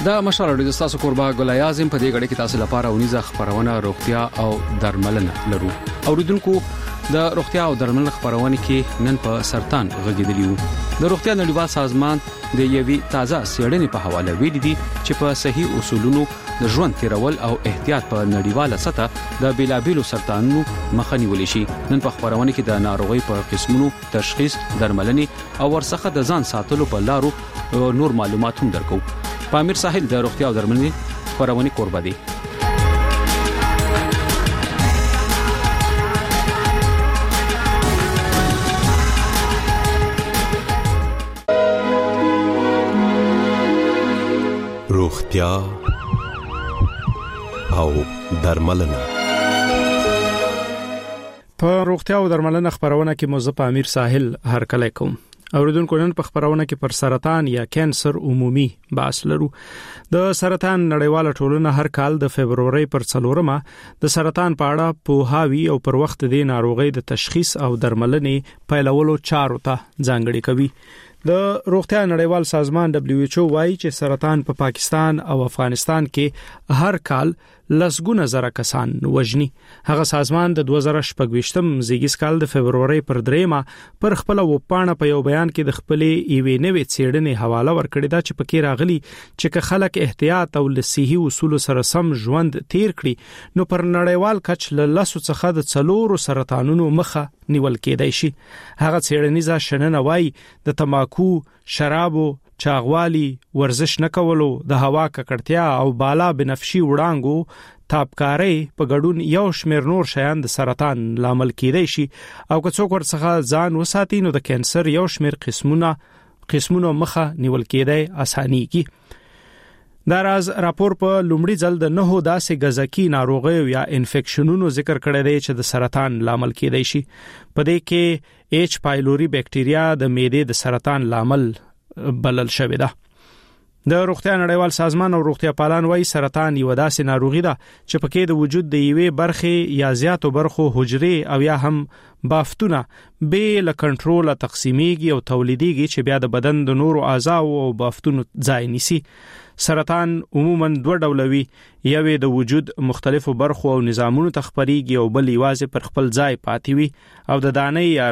دا مشال اړیدو تاسو قربا ګلای اعظم په دې غړي کې تاسو لپاره ونیزه خبرونه روغتیا او درملنه لرو. اوریدونکو د روغتیا او درملنه خبرونه کې نن په سرطان غږیدلیو. د روغتیا نړیوال سازمان د یوې تازه څېړنې په حواله ویلي دي چې په صحیح اصولونو د ژوند تیرول او احتیاط په نړیواله سطح د بیلابیلو سرطانونو مخه نیول شي. نن په خبرونه کې د ناروغي په قسمونو تشخیص، درملنه او ورڅخه د ځان ساتلو په لارو نور معلومات هم درکو. پامیر ساحل د روغتیا او درملنې خبرونه قربا دي. روغتیا او درملنه. په روغتیا او درملنه خبرونه کې موضوع پامیر ساحل هر کله کوم. اوریدونکو نن په خبرونه کې پر سرطان یا کانسر عمومي بحث لرو. د سرطان نړیواله ټولنه هر کال د فبرवरी پر 4مه د سرطان په اړه پوهاوی او پر وخت د ناروغي د تشخیص او درملنې پیلولو چارو ته ځانګړي کوي. د روغتیا نړیوال سازمان WHO وايي چې سرطان په پاکستان او افغانستان کې هر کال لسګونه زره کسان وژني. هغه سازمان د 2026م زیږیز کال د فبرवरी پر 3مه پر خپل وپاڼه په یو بیان کې د خپلې ایوې نوې څېړنې حواله ورکړې ده چې پکې راغلي چې خلک احتیاط او صحي اصول سره سم ژوند تیر کړي نو پر نړیوال کچ له لاسو څخه د 4 سرطانونو مخه نیول کېدای شي. هغه څېړنیزه شننه وايي د تماکو، شرابو، چاغوالي، ورزش نه کولو، د هوا ککړتیا او بالا بنفشي وړانګو تابکاری په ګډون یو شمېر نور شیان د سرطان لامل کېدای شي او که څوک ورڅخه ځان وساتي نو د کانسر یو شمېر قسمونو مخه نیول کېدای اسانيږي. دا راز راپور په لومړي ځل د 9 داسې غذاکي ناروغیو یا انفیکشنونو ذکر کړی دی چې د سرطان لامل کېدای شي. په دې کې ایچ پایلوري بکټیریا د معدې د سرطان لامل بلل شوی ده. د روغتیا نړیوال سازمان او روغتیا پالان وايي سرطان یو داسې ناروغي ده چې پکې د وجود د یوې برخې یا زیاتو برخو حجرې او یا هم بافتونه به له کنټرول تقسیمیږي او تولیديږي چې بیا د بدن د نورو اعضاء او بافتونو ځای نیسي. سرطان عموما 2 ډوله وي، یوې د وجود مختلفو برخو او نظامونو تخپریږي او بل یوازې پر خپل ځای پاتې وي او د دانې یا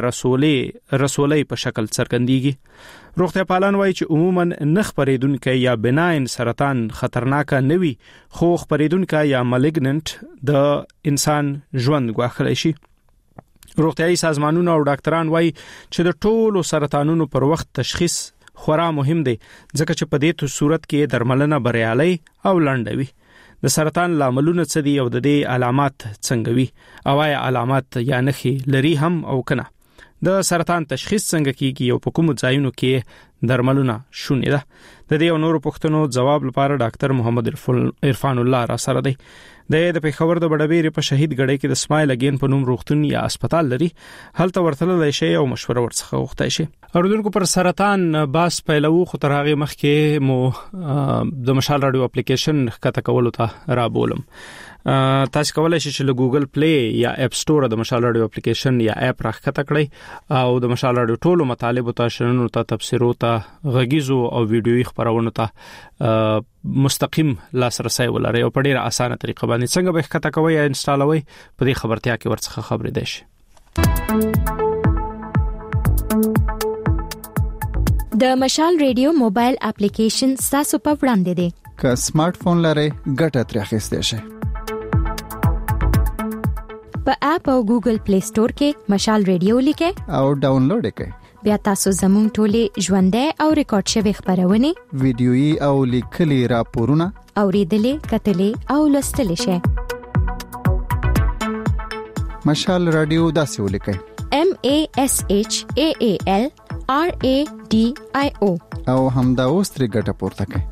رسولې په شکل څرګندېږي. روغتیا پالان وايي چې عموما نه خپریدونکي یا بناین سرطان خطرناک نه وي، خو خپریدونکي یا مالیګننت د انسان ژوند ګواښلی شي. روغتیايي سازمانونه او ډاکټران وايي چې د ټولو سرطانونو پر وخت تشخیص خورا مهم دی ځکه چې په دې صورت کې درملنه بریالي او لنډوي. د سرطان لاملونه څه دي او د دې علامات څنګه وي او آیا علامات یا نښې لري هم او کنه. د سرطان تشخیص څنګه کیږي او په کوم ځایونو کې درملونه شونې ده. د دې او نورو پوښتنو ځواب لپاره ډاکټر محمد عرفان الله را سره دی. د پیښور د بډبېرې په شهید ګړۍ کې د سمایل اگین په نوم روغتون یا هسپتال لري. هلته ورتللی شي او مشوره ورڅخه غوښتای شي. اوریدونکو پر سرطان باس پیلو خو تر هغه مخکې مو د مشال رادیو اپلیکیشن ښکته کولو ته را بولم. تاسو کولای شئ چې له ګوګل پلی یا اپ سٹور د مشال رادیو اپلیکیشن یا اپ راښکته کړئ او د مشال رادیو ټولو مطالبو ته، شننو ته، تفسیرو ته، غږیزو او ویډیويي خبرونو ته مستقیم لاسرسي ولري او په ډیره اسانه طریقه باندې څنګه به ښکته کوئ یا انسټالوئ په دې خبرتیا کې ورڅخه خبرې ده شي. د مشال ریډیو موبایل اپلیکیشن تاسو په وړاندې دی. که سمارټ فون لرئ ګټه ترې اخیستئ شئ. په اپ او ګوګل پلی سٹور کې مشال ریډیو لیکئ او ډاونلوډ یې کړئ. بیا تاسو زموږ ټولې ژوندۍ او ریکارډ شوی خبرونه، ویډیويي او لیکلي راپورونه اوریدلې، کتلې او لوستلې شئ. مشال رادیو داسې ولیکئ: MASHAAL RADIO او همدا اوس ترې ګټه پورته کړئ.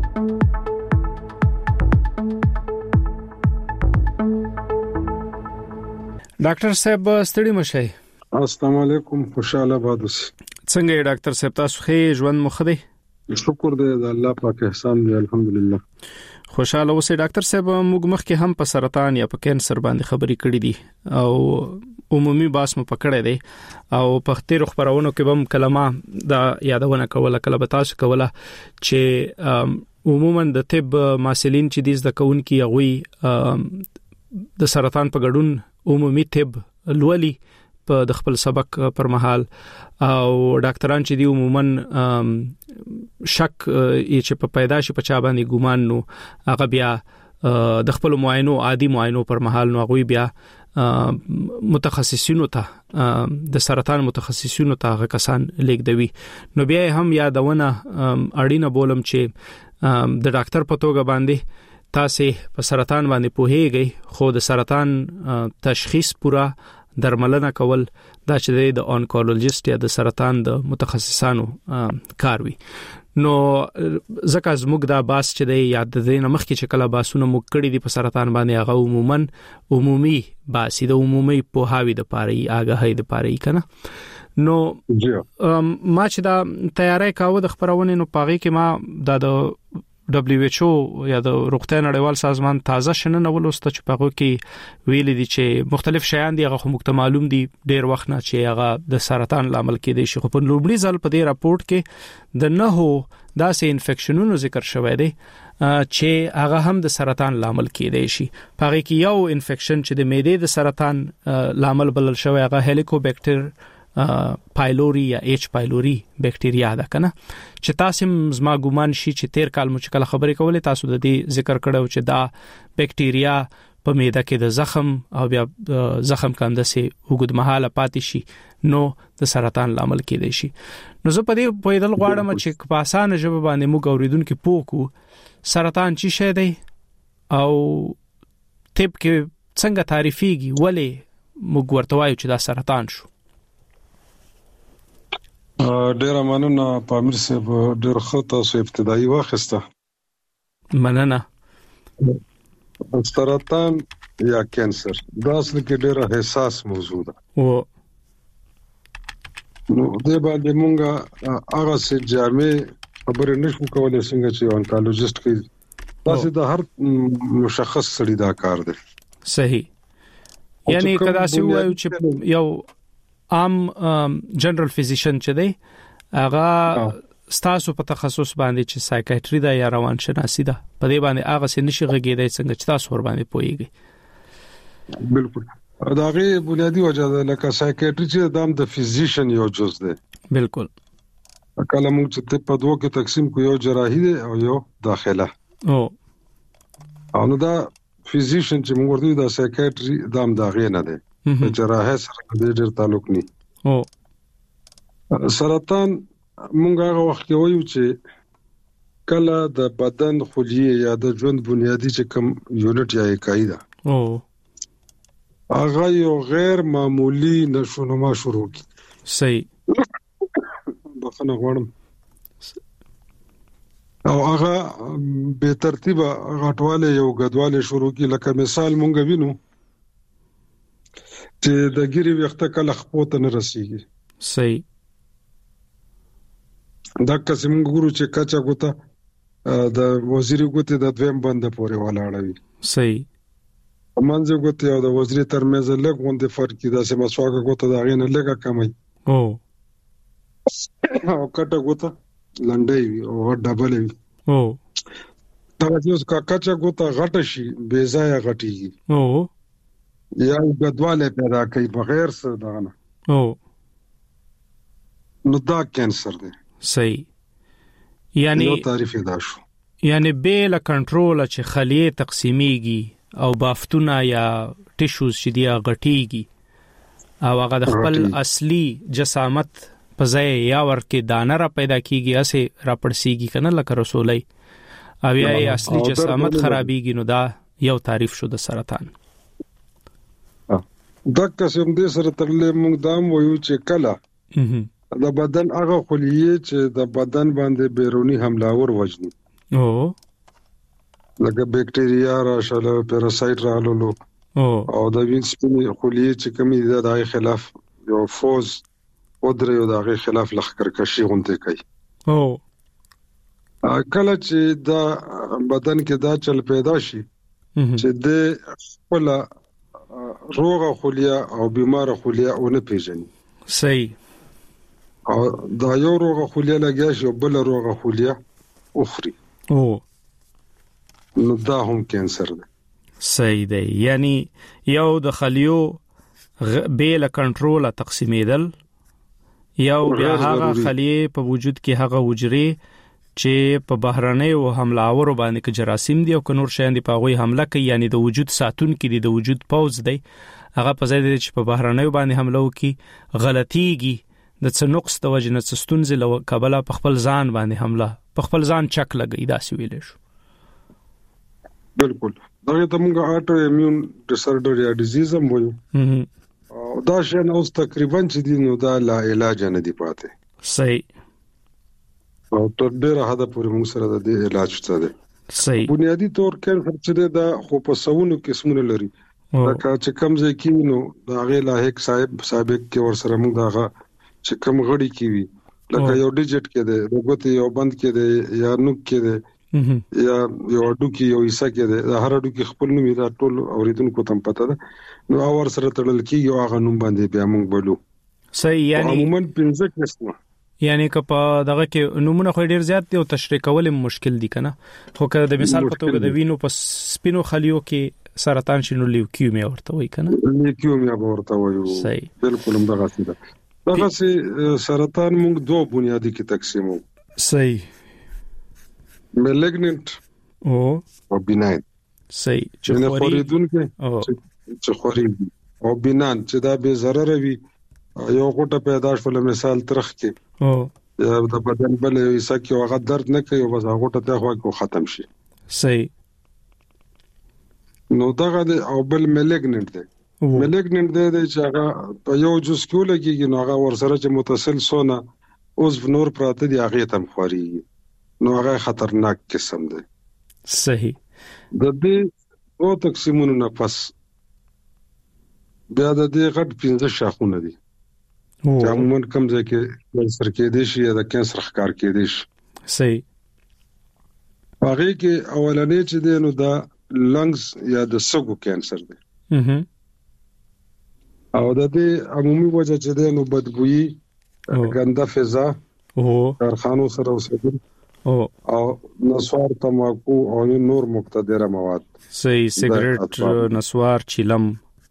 ډاکټر صاحب ستړي مشئ. السلام علیکم، خوشاله بادوس. څنګه یې ډاکټر صاحب؟ تاسو ښه ژوند مخ دی؟ شکر دې د الله پاک احسان دی، الحمدلله. خوشاله اوسئ. ډاکټر صاحب موږ مخکې هم په سرطان یا په کانسر باندې خبرې کړې دي او عمومي باس مو پکړې دي او په تیرو خبرونو کې هم کلمه دا یادونه کوله، کله به تاسو کوله چې عموما د طب ماسلین چې د ځکونکي غوي د سرطان په ګډون عمومي طب لولي په د خپل سبق پر مهال او ډاکټران چې دی عموما شک چې په پیدائش په چا باندې ګومان نو هغه بیا د خپل معاینو عادي معاینو پر مهال نو غوي بیا متخصصینو ته د سرطان متخصصینو ته هغه کسان لیکدوي نو بیا هم یادونه اړینه بولم چې د ډاکټر په توګه باندې تاسو په سرطان باندې پوهیږئ خو د سرطان تشخیص پورا درملنه کول دا چې د اونکولوژیست یا د سرطان د متخصصانو کار وي نو زکه زموږ دا باس چې د یاد د نمخ کې چې کله باسونه مو کړی دي په سرطان باندې هغه عمومي باسي د عمومي په هاوی د پاره آگاهی د پاره کنه نو ما چې دا تیاری کاوه د خبرونه نو پاغي کې ما د WHO یا د روغتیا نړیوال سازمان تازه شنه نولوست چې پاغو کې ویل دي چې مختلف شیان دي هغه مخته معلوم دي ډیر وخت نه چې هغه د سرطان لامل کېدی شي خو په لومړي ځل په دې راپورټ کې د نهو داسې انفیکشنونو ذکر شوی دی چې هغه هم د سرطان لامل کېدی شي پاغي کې یو انفیکشن چې د معدې د سرطان لامل بلل شوی هغه هلیکوبیکټر پایلوري یا ایچ پایلوري بکټیریا ده کنه چې تاسو زما ګومان شي چې تیر کال مو چې کله خبرې کولې تاسو د دې ذکر کړو چې دا بکټیریا په معده کې د زخم او بیا زخم کنده سي وګدمحاله پاتې شي نو د سرطان لامل کېدی شي نو زه په دې پوهیدل غواړم چې په اسانه ژبه باندې موږ اوریدونکو پوکو سرطان چی شي دی او طب کې څنګه تعریفيږي ولې موږ ورته وایو چې دا سرطان شو ډیر مننه پامیر صاحب ډیر خطا سو ابتدایي واخسته مننه سرطان یا کینسر دا اصل کې ډیر حساس موضوع ده او نو د باندې مونږه هغه سي جامع خبره نشو کولای څنګه چې اونکولوژیست کې تاسو د هر مشخص سړي دا کار دی صحیح یعنی کدا سی وایو چې یو عام جنرال فزیشن چې دی هغه ستاسو په تخصص باندې چې سایکیاتری دا یا روانشناسي ده په دې باندې هغه څه نشي غږیدای څنګه چې تاسو ور باندې پوهیږئ بالکل دا غي بنیادی وجه ده لکه سایکیاتری چې دام د فزیشن یو جز ده بالکل کله موږ چې په دوه کې تقسیم کو یو جراحي ده او یو داخله او نو دا فزیشن چې موږ ورته دا سایکیاتری دام دا غي نه ده جراحه سره ډېر تعلق نه او سرطان مونږ هغه وخت کې وایو چې کله د بدن خلیه یا د ژوند بنیادی چې کوم یونټ یا اکای ده هغه یو غیر معمولی نشونما شروع کی صحیح بخنه غواړم او هغه به ترتیبه غټواله یو غدواله شروع کی لکه مثال مونږ وینو چې د ګيري وخت کله خپوت نه رسیږي صحیح دا قسم ګورو چې کچا ګوته د وزیر ګوته د دویم بند پورې ولاړوي صحیح منځ ګوته او د وزیر ترمنځ لږ غونډه فرق کی دا سم مسواګه ګوته دا غینه لږه کمای او کټه ګوته لنډي وي او ډبل وي دا چې کچا ګوته غټ شي بے ځای غټي یا غدواله پیدا کوي بغیر څه دغه نو دا کینسر دی صحیح یعنی نو تعریف دا شو یعنی بیل کنټرول چې خلیه تقسیمیږي او بافتونه یا ټیشوز چې دی غټیږي او هغه د خپل اصلي جسامت په ځای یا ورکه دانه را پیدا کیږي اسه را پړسیږي کنه لکه رسولای او یا اصلي جسامت خرابېږي نو دا یو تعریف شو د سرطان دا قسم دې سره ترلې موږ دام وایو چې کله د بدن هغه خلیه چې د بدن باندې بیرونی حملاور وجني لکه بکټیریا راشله پاراسایت رالو او د وینس په خلیه چې کمی د دغه خلاف یو فوز ودره یو دغه خلاف لخرکشي غونډه کوي کله چې دا بدن کې دا چل پیدا شي چې د خپل روغه خلیه او بیمار خلیه اونه پیژني صحیح او دا یو روغه خلیه لګیا شي بل روغه خلیه اخري نو دا هم کینسر دی. صحیح دی. یعنی یو د خلیو بیل کنټرول تقسیمیدل، یو بیا هغه خلیه په وجود کې هغه حجرې چې په بهرنۍ او حملاور باندې کې جراثیم دي او نور شیان دي په غوي حمله کوي، یعنی د وجود ساتون کې د وجود پوز دی هغه په ځای دی چې په بهرنۍ باندې حمله وکي غلطيږي د څه نقص د وجنه څه ستونزې له کابل په خپل ځان باندې حمله په خپل ځان چک لګي دا سی ویل شو. بالکل دا ته موږ اټو ایمیون ډیسارډر یا ډیزیز هم وایو. او دا شی نو تقریبا چې دی نو دا لا علاج نه دی پاتې. صحیح. او تر ډیره حد پورې موږ سره د علاج څه دی. صحیح. بنیادی طور کینسر چې دا خو په سونو قسمونه لري. دا چې کم ځای کې نو دا غي لاحق سابق کې ور سره موږ دا چې کم غړي کې وي لکه یو ډیجټ کې دی، وګته یو بند کې دی یا نوک کې دی یا یو اډو کې یو حصہ کې دی، هر اډو کې خپل نوم دا ټول اوریدونکو ته پته ده نو اور سره تړل کېږي او هغه نوم باندې بیا موږ بولو. صحیح. یعنی عموما 15 قسمه یعنی که په دغه کې نمونه خو ډیر زیات دي او تشریح کول مشکل دي کنه، خو که د مثال په توګه د وینو په سپینو خلیو کې سرطان شنو لیوکیمیا ورته وای کنه. لیوکیمیا ورته وایو. صحیح. بالکل هم دغه څه ده. دغه سرطان موږ دوه بنیادی کې تقسیمو. صحیح. ملیګننت او بیناین. صحیح. چې خوريدونکو چې خوريږي او بینان چې دا به ضرر وي یو غوټه پیدا شول مثال ترخ کې یا د بدن بل حصہ کې هغه درد نه کوي او بس هغه غوټه ته خو ختم شي. صحیح. نو دغه او بل ملیګننت دی. ملیګننت دی چې هغه په یو جز کې لګيږي نو هغه ورسره چې متصل سونه اوس نور پراته دی هغه تم خوريږي نو هغه خطرناک قسم دی. صحیح. د دې او تقسیمونو نه پس بیا د دې غټ 15 شاخونه دي چې عموما کوم ځای کې کینسر کې دي شي یا د کینسر ښکار کې دي شي. صحیح. هغه کې اولنې چې دی نو دا لنګز یا د سږو کینسر دی. او د دې عمومي وجه چې دی نو بدبوئی، ګنده فضا، کارخانو سره اوسېدل او نسوار، تماکو او نور مقتدره مواد. صحیح. سیګریټ، نسوار، چیلم.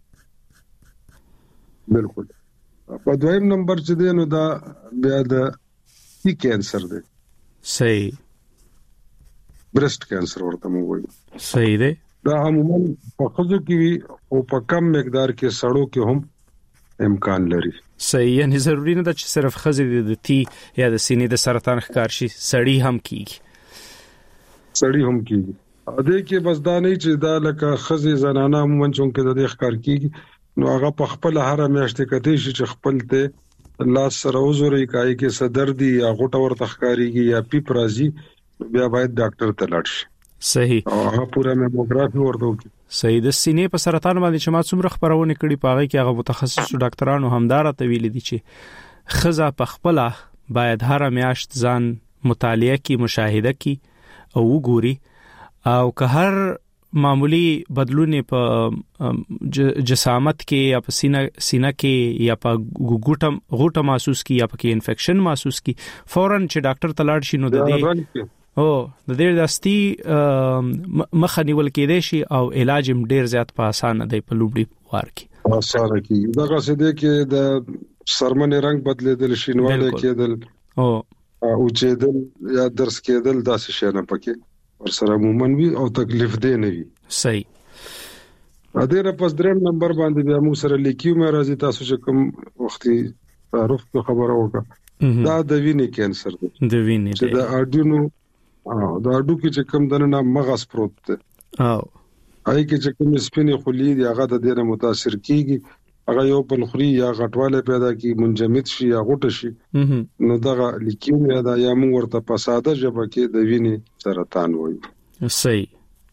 بالکل. په دویم نمبر چې دی نو دا بیا د کینسر دی. صحیح. برست کینسر ورته مو وایي. صحیح دی. دا عموما په خځو کې وي او په کم مقدار کې سړو کې هم امکان لري. صحیح. یعنی ضروری نه ده چې صرف خځې د تی یا د سینې د سرطان ښکار شي، سړی هم کیږي. سړی هم کیږي. ا دې کې بس دا نه چې دا لکه خځې زنانه عموما چې د دې ښکار کیږي نو هغه په خپل هر میاشتې کته شي چې خپل ته لاس سره وزوري کوي کې صدر دی یا غوټه ورته ښکاریږي یا پیپ راځي بیا باید ډاکټر ته لاړ شي. صحیح. او هغه پوره میموګرافي ورته وکړي. صحیح. د سینې په سرطان باندې چې ما څومره خبرونه کړي پاغه کې هغه متخصص ډاکټرانو همدار ته ویل دي چې خزه په خپل باید هر میاشت ځان مطالعه کی، مشاهده کی او وګوري او که هر معمولی بدلون په جسامت کې یا په سینه کې یا په غوټه محسوس کی یا په کې انفیکشن محسوس کی فورن چې ډاکټر ته لاړ شي نو د دې د دې دستي مخنیول کېدې شي او علاج هم ډیر زیات په اسانه دی په لومړي وار کې. اسانه کی دغه څه دی کې د سرمنې رنگ بدلیدل، شینواله کېدل او چېدل یا درس کېدل داسې شي نه پکې ورسره عموما وي او تکلیف دی نه وي. صحیح. ا دې را پس دریم نمبر باندې بیا موږ سره لیکیومیا راځي. تاسو چې کوم وختي تعارف په خبره وکړه دا د وینې کینسر دی. د وینې چې د اډینو دا اډو کې چې کوم دنه مغز پروت دی او هغه کې چې کوم سپینې خلی دی هغه د دې نه متاثر کیږي، هغه یو بل خوري یا غټواله پیدا کی، منجمد شي یا غوټه شي نو دغه لیکیمیا دا یا موږ ورته په ساده ژبه کې د وینې سرطان وایي. صحیح.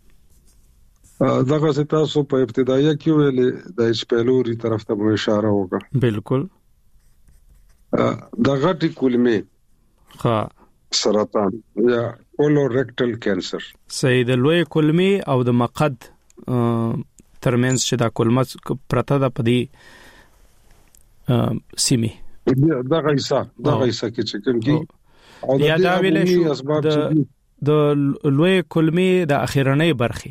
دغه تاسو په ابتدایي کې ویلې د ایچ پیلوري طرف ته مو اشاره وکړه. بالکل. د غټي کولمې سرطان یا کولوریکټل کینسر. صحیح. د لوی کولمې او د مقعد ترمنځ چې دا کولمه پرته ده په دې سیمه دغه حصہ کې چې کوم کې او د اسباب د لوی کلمې د اخیرنۍ برخه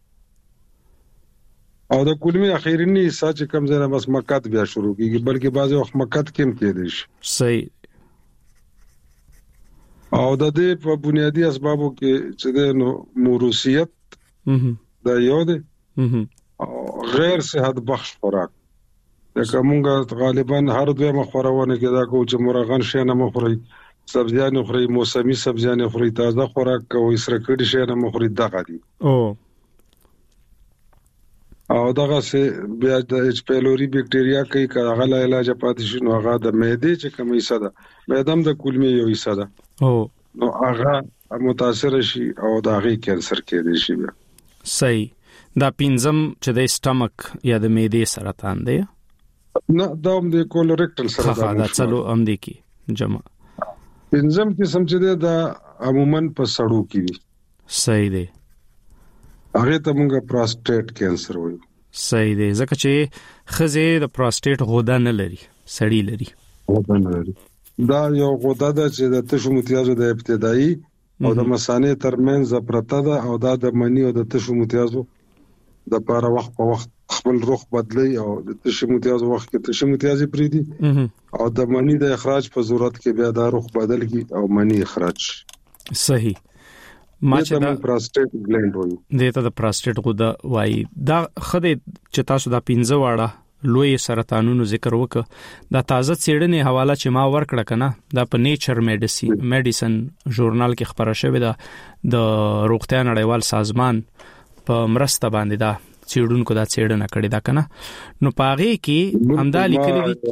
او د کلمې اخیرنی ساج کم زنه بس مکات بیا شروع کیږي بلکې بعضی وخت مکات کم کېدې شي صحیح او د دې په بنیادی اسبابو کې چې د موروثیت دا یو دی او غیر صحت بخش خوراک لکه مونږ غالبا هر دوه مخورونه کې دا کو چې مرغان شي نه مخوري سبزیان خوري موسمي سبزیان خوري تازه خوراک کوي سره کړي شي نه مخوري دغه دي او دغه سه بیا د اچ پیلوري بکټریا کوي کاغه لا علاج پاتې شي نو هغه د معدې چې کومه حصہ ده معدم د کولمې یو حصہ ده نو هغه متاثر شي او د هغه کینسر کېدې شي بیا صحیح دا پینځم چې د سټمک یا د معدې سرطان دی نه دا هم د کولریکټل سرطان دا څلو هم دي کی جمع پینځم قسم چې دا عموما په سړو کې وي صحیح دی هغه ته موږ پروستات کینسر وایو صحیح دی ځکه چې خزه د پروستات غوډه نه لري سړی لري غوډه نه لري دا یو غوډه ده چې د تشو متیازو د ابتدایي او د مثانې ترمنځ پرته ده او دا د منی او د تشو متیازو د لپاره وخت په وخت خپل رخ بدلی او د تشو متیازو وخت کې تشو متیازي پریدي او د منی د اخراج په صورت کې بیا دا رخ بدل کی او منی اخراج صحیح ما چې دا پروستات ګلند وایي دته د پروستات غوډه وایي دا خدای چې تاسو دا 15 واړه لوی سرطانونو ذکر وکړه دا تازه څېړنې حواله چې ما ورکړه کنه دا په نیچر میډیسن ژورنال کې خبره شوې ده د روغتیا نړیوال سازمان په مرسته باندې دا څېړونکو دا څېړنه کړې ده کنه نو پاغه کې همدا لیکلي دي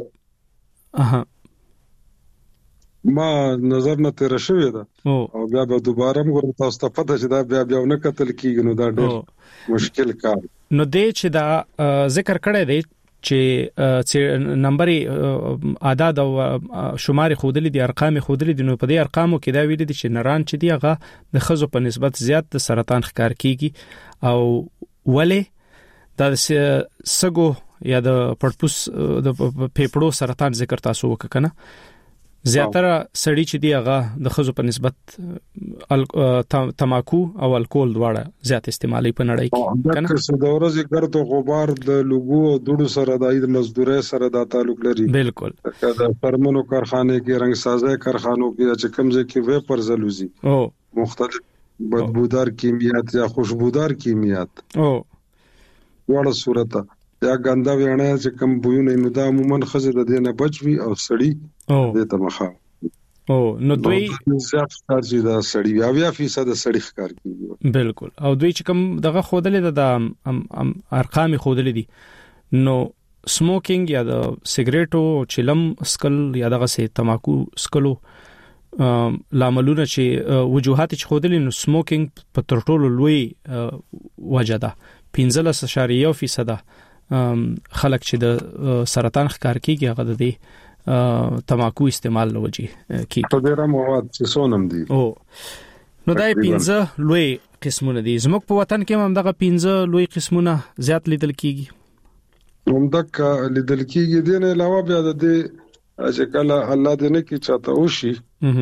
ما نظر نه تیر شوې ده او بیا به دوباره موږ تاسو ته پته چې دا بیا نه قتل کیږي نو دا ډېر مشکل کار نو دې چې دا ذکر کړی دی چې نمبر اعداد او شمار خودلې دي ارقام خودلې دي نو په دې ارقامو کې دا ویل دي چې نران چې دی هغه د خزو په نسبت زیات د سرطان ښکار کیږي او ولې دا سګو یا د پړپوس د پیپړو سرطان ذکر تاسو وکړه زیاتره سړی چې دی هغه د خزو په نسبت تماکو او الکول دواړه زیات استعمالي په نړۍ کې کنه د ورځې ګرد او غبار د لوګو او دوړو سره د مزدوري سره د تعلق لري بالکل د فرمونو کارخانه کې رنگ سازي کارخانو کې چې کمزې کې ویپر زلوزي مختلف بدبودار کیمیات یا خوشبودار کیمیات وړه صورت یا ګنده ویانه چې کم بوونه نو دا عموما خزه د دینه بچوي او سړی د تمخه نو دوی زیات ښکاري دا سړی 20% سړی ښکار کوي بالکل او دوی چې کم دغه خودلې د ارقام خودلې دي نو سموکینګ یا د سیګریټو چلم سکل یا دغه سي تماکو سکلو لاملونه چې وجوهات چې خودلې نو سموکینګ په ترټولو لوی وجه ده 15.1% خلک چې د سرطان ښکار کیږي هغه د تماکو استعمال لوجي کی په ډیره مواد چې سونم دي نو دای 15 لوی قسمونه دي زموږ په وطن کې هم دغه 15 لوی قسمونه زیات لیدل کیږي همدک لیدل کیږي د نه علاوه بیا د دې چې کله الله دې نه کی چاته وشي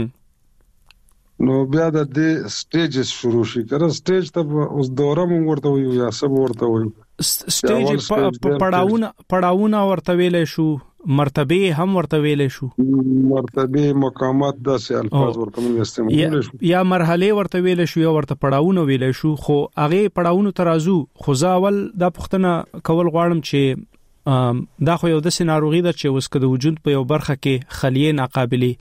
نو بیا د دې سټیجز شروع شي کړه سټیج ته اوس دوره مونږ ورته ویو یا سب ورته ویو سټیج پړاوونه ورته ویلې شو مرتبه هم ورته ویلې شو مرتبه مقامات داسې الفاظ ورته مونږ استعمال شو یا مرحله ورته ویلې شو یا ورته پړاوونه ویلې شو خو هغه پړاوونه ترازو خو ځاول د پښتنه کول غواړم چې دا خو یو د سيناروغي ده چې وسکه د وجود په یو برخه کې خلیه ناقابلی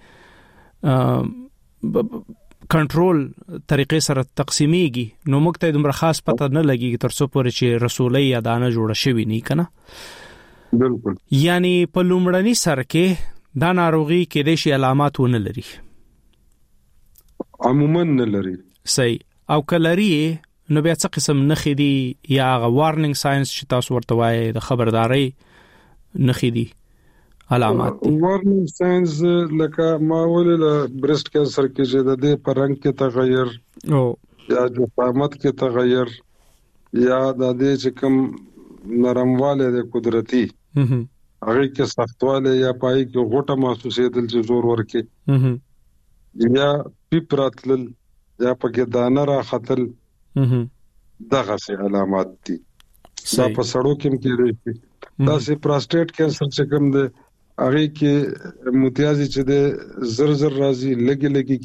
کنټرول طریقې سره تقسیمېږي نو موږ ته دومره خاص پته نه لګي تر څو پورې چې رسولي یا دانه جوړه شوی نه کنه بالکل یعنی په لومړني سر کې دا ناروغي کې د شي علامات ونه لري عموما نه لري صحیح او کلري نو بیا څه قسم نخې دي یا وارنینګ ساينس چې تاسو ورته وایي د خبرداري نخې دي علامات وارنینګ ساينس لکه ما ولې برست کینسر کې چې د دې پرنګ کې تغیر یا جسامت کې تغیر یا د دې چې کوم نرمواله د قدرتي هغه کې سختواله یا پای کې غوټه محسوسېدل چې زور ورکې یا پیپراتل یا پکې دانه را خطل دغه سي علامات دي. دا په سړو کې کېږي. دا سي پروستات کینسر چې کوم دی هغه کې متیازي چې د زر راځي لګي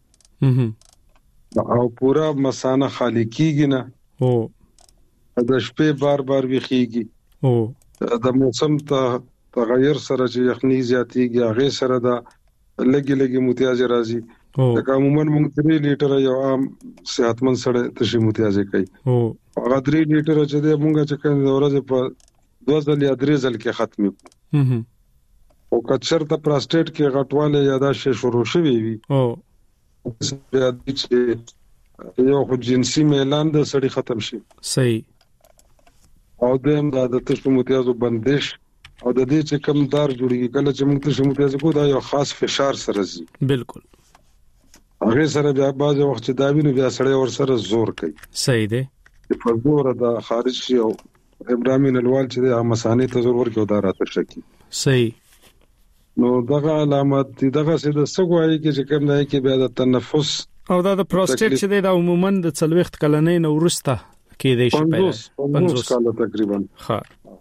کېږي او پورا مثانه خالی کېږي نه د شپې بار ویخيږي د موسم ته تغیر سره چې یخني زیاتېږي هغه سره دا لګي متیازي راځي. دا عموما موږ 3 لیټر یو عام صحتمند سره تشي متیازي کوي. هغه 3 لیټر چې د موږ چې کوم ورځ په 2 ځل یا 3 ځل کې ختمي او کچر ته پروستات کې غټواله یا دا شی شروع شوی وي بیا چې یو خو جنسي میلان د سړی ختم شي. صحیح. او د تشو متیازو بندش او د دې چې کم دار جوړیږي کله چې موږ تشو متیازو کو دا یو خاص فشار سره زی. بالکل. هغه سره بیا باز وخت چې دا ویني بیا سړی ور سره زور کوي. صحیح دی. په زور د خارج شي او ابراهیم الوال چې د مسانې ته زور ورکو دا راته شکی. صحیح. نو دغه علامات دغه څه د سګوایي کې چې کوم نه کې بیا د تنفس او دا د پروستات چې د عموما د 40 کلنې نو ورسته کې دی شي 50 کال تقریبا. ها.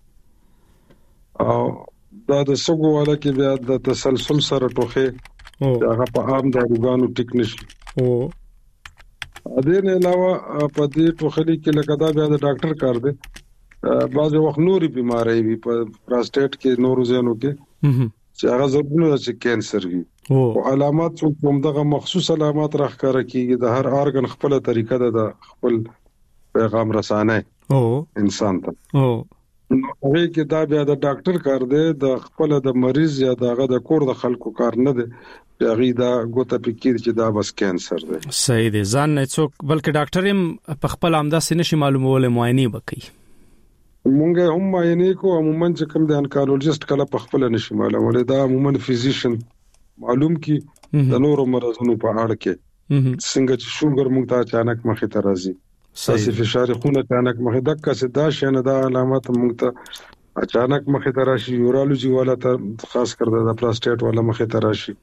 او دا د سګواله کې بیا د تسلسل سره ټوخه هغه په عام داروګانو ټیکنیش ا دې نه علاوه په دې ټوخلي کې لکه دا بیا د ډاکټر کار دی. بعض وخت نوري بيمارۍ وي په پروستات کې نورو ځانو کې چې هغه زبونه چې کینسر وي او علامات کوم دغه مخصوص علامات راخاره کیږي د هر ارګن خپل طریقه ده د خپل پیغام رسانه انسان ته. نو هغه کې دا بیا د ډاکټر کار دی د خپل د مریض یا دغه د کور د خلکو کار نه دی. هغه دا ګوته پکې چې دا بس کینسر دی. صحیح دی. ځان نه څوک بلکې ډاکټر هم په خپل امداسه نشي معلومول معاینه وکړي. مونږه هم معاینه کو عموما چې کوم د انکارولوژیست کله په خپل نشي معلومول دا عموما فزیشن معلوم کی د نورو مرزونو په اړه کې څنګه چې شوګر مونږ ته اچانک مخې ته راځي ساسي فشار خون اچانک مخې دک څه دا شنه دا علامات مونږ ته اچانک مخې ته راشي یورولوژي والا ته خاص کر د پروستات والا مخې ته راشي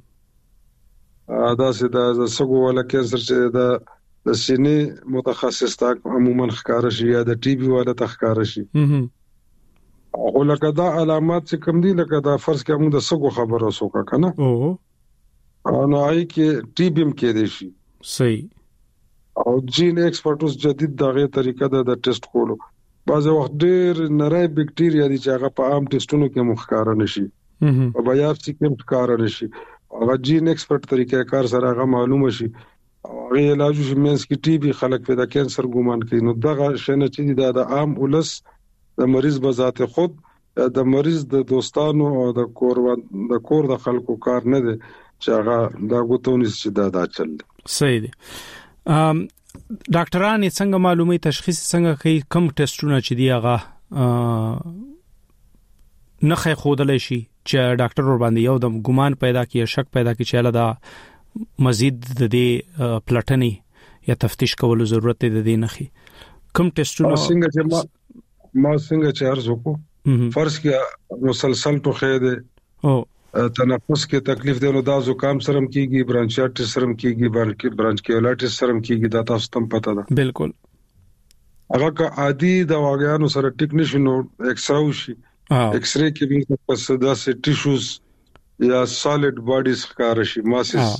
دا سه د سګو والا کینسر چې دا د سینې متخصص تا عموما ښکار شي یا د ټي بي والا تخکار شي. او لکه دا علامات چې کوم دي لکه دا فرض کې موږ د سګو خبرو وسوکا کنه نو آی کې ټي بي هم کې دي شي. صحیح. او جین ایکسپرټوس جدید دغه طریقه د ټیسټ کولو بعض وخت ډېر نری بکټیریا دي چې هغه په عام ټیسټونو کې مخکار نشي او بایاپسي کې مخکار نشي. هغه جین ایکسپرټ طریقې کار سره هغه معلومه شي او علاج چې مینس کې ټي بي خلک په د کینسر ګومان کوي. نو دغه شنه چې د عام ولس د مریض بذات خود د مریض د دوستانو او د کور د خلکو کار نه دی چې هغه دا غوتونی چې دا چل. صحیح دی. ډاکټران څنګه معلومي تشخیص څنګه کوي کوم ټیسټونه چې دی هغه نه خې خودلې شي چې ډاکټر ور باندې یو د ګومان پیدا کیه شک پیدا کی چې له دا مزید د دې پلټنې یا تفتیش کولو ضرورت دی د دې نخي کوم ټیسټونه څنګه چې ما څنګه چې ارزو کو فرض کې مسلسل ټوخه دی او تنفس کې تکلیف دی نو دا زکام سرم کیږي برانچایټس سرم کیږي برانچکیولایټس سرم کیږي دا تاسو ته پته ده. بالکل. هغه کا عادي د واګانو سره ټیکنیشن ایکس راو شي ایکس ری کې موږ پس دا سه ټیشوز یا سالډ باډیز ښکار شي ماسس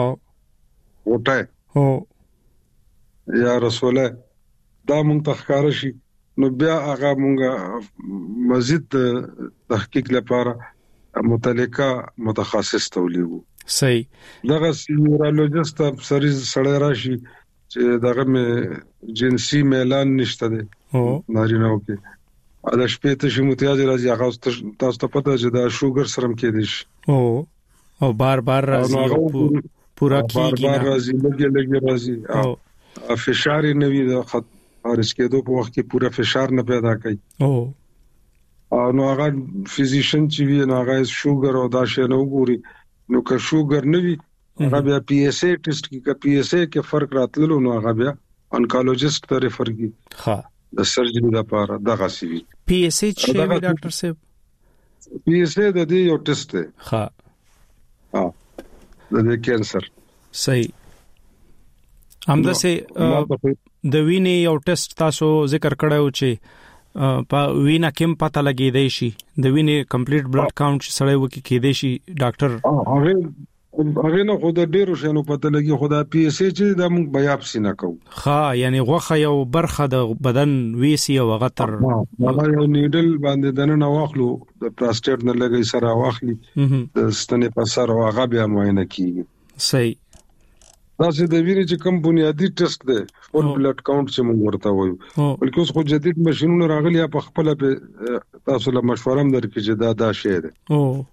وټه یا رسوله دا موږ ته ښکار شي نو بیا هغه موږ مزید تحقیق لپاره متعلقه متخصص تولیو. صحیح. دغه نیورولوژیست سریز سړی راشي چې دغه مې جنسي میلان نشته دی نارینه کې دا شپې ته شي متیازي راځي هغه تاسو ته پته چې دا شوګر سرم کې دي شي او بار راځي پورا کیږي بار راځي لګي راځي او فشار نه وي د خارج کېدو په وخت کې پورا فشار نه پیدا کوي او نو هغه فزیشن چې وی نو هغه شوګر او دا شی نو ګوري نو که شوګر نه وي هغه بیا پی ایس ای ټیسټ کې پی ایس ای کې فرق راتللو نو هغه بیا انکالوجیست ته ریفر کی ها د سرجری لپاره دغه سی وی پی ایس ای چې ډاکټر صاحب پی ایس ای د دې یو ټیسټ دی ها د کینسر. صحیح. همداسې د وینې یو ټیسټ تاسو ذکر کړو چې په وینا کې پته لګیدای شي د وینې کمپلیټ بلډ کاونټ چې سړی وکي کېدای شي ډاکټر هغه نه خود ډیرو شنو پته لګي خدا پی اس ای چې د موږ بیاپسی نه کوو یعنی غوخه یو برخه د بدن ویسی او غتر هغه یو نیډل باندې دنه واخلو د پراسټیټ نه لګي سره واخلي د ستنې په سر او هغه بیا معاینه کیږي صحیح تاسو د وینې چې کوم بنیادی ټیسټ دی فول بلډ کاونټ چې موږ ورته وایو بلکې اوس خو جدید ماشينونه راغلي په خپل تاسو له مشوره هم درکې چې دا شی دی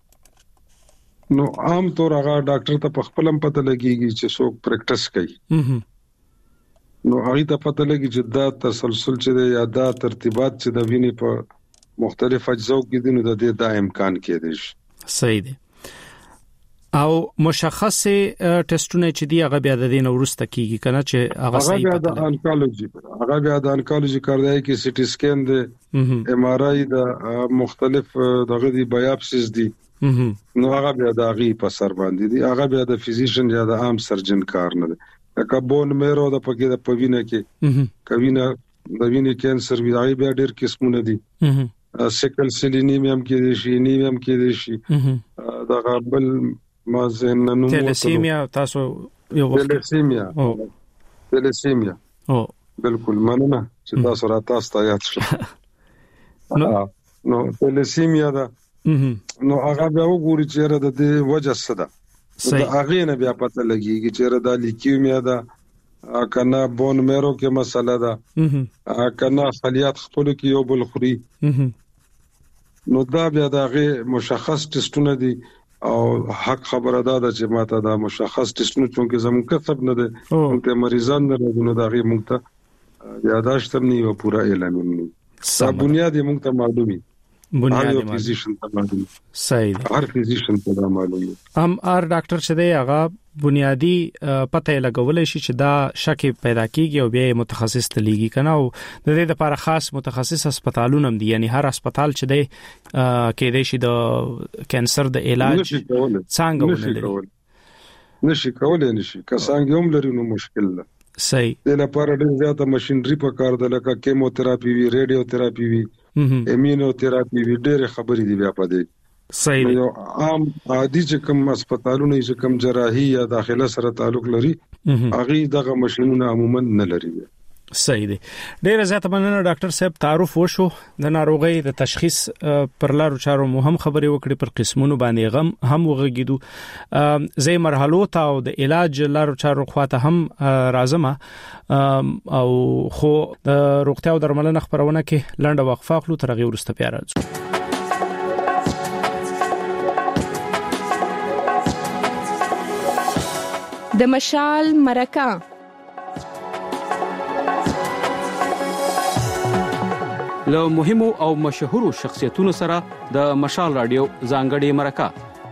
نو عام طور هغه ډاکټر ته په خپل هم پته لګيږي چې څوک پریکټس کوي نو هغه ته پته لګي چې دا تسلسل چې دی یا دا ترتیبات چې د وینې په مختلف اجزاو کې دي نو د دې دا امکان کېدای شي صحیح دی او مشخص ټیسټونه چې دی هغه بیا د دې نورسته کیږي کنه چې هغه صحیح پته هغه بیا د انکالوجي کاردای کې سي ټي سکین دی ام ار آی د مختلف دغه دی بایاپسیز دی نو هغه بیا د غي په سر باندې دي هغه بیا د فزیشن یا د عام سرجن کار نه دی لکه بون میرو د پکې د پوینه کې کوینه د وینې کانسر وی هغه بیا ډېر قسمونه دي سیکل سیل انیمیم کې دي شي انیمیم کې دي شي دا غبل مازننو تلسیمیا تاسو یو وخت تلسیمیا بالکل مننه چې تاسو را تاسو یاد شو نو تلسیمیا دا نو هغه بیا وګوري چې د دې وجه څه ده د هغه نه بیا پته لګيږي چې د لیکیمیا ده کنه بون میرو کې مسله ده کنه خلیات خپل کې یو بل خوري نو دا بیا د هغه مشخص ټیسټونه دي او حق خبره ده چې ماته دا مشخص ټیسټونه چې زموږ کسب نه ده ته مریضان نه راغونو دا غي موږ ته یاداشت هم نه پورا اعلان نه دا بنیادی موږ ته معلومي بنیادی فزیشن ته معلومي صحیح هر فزیشن ته معلومي هر ډاکټر چې دی هغه بنیادی پته لګولای شي چې دا شک پیدا کیږي او بیا متخصص ته لیږي کنه او د دې لپاره خاص متخصص هسپتالونه هم دي یعنی هر هسپتال چې دی کېدای شي د کانسر د علاج څنګه ولري نشي که څنګه هم لري نو مشکل ده صحیح د لپاره ډېر زیاته ماشينري په کار ده لکه کیموتراپي وی ریډیو تراپي وی امینو تراپي وی ډېر خبرې دی بیا پدې صحیح یو عام عادي چې کوم هسپتالونه چې کوم جراحي یا داخله سره تعلق لري هغه دغه ماشينونه عموما نه لري صحیح دی ډیره زیاته مننه ډاکټر صاحب تعارف وشو د ناروغي د تشخیص پر لارو چارو مهم خبرې وکړي پر قسمونو باندې هم وغږیدو زي مرحلو ته او د علاج لارو چارو خواته هم راځم او خو د روغتیا او درملنه خبرونه کې لنډه وقفه خلو ترغه ورسته پیار راځو د مشال مرکه له مهمو او مشهورو شخصیتونو سره د مشال رادیو ځانګړي مرکه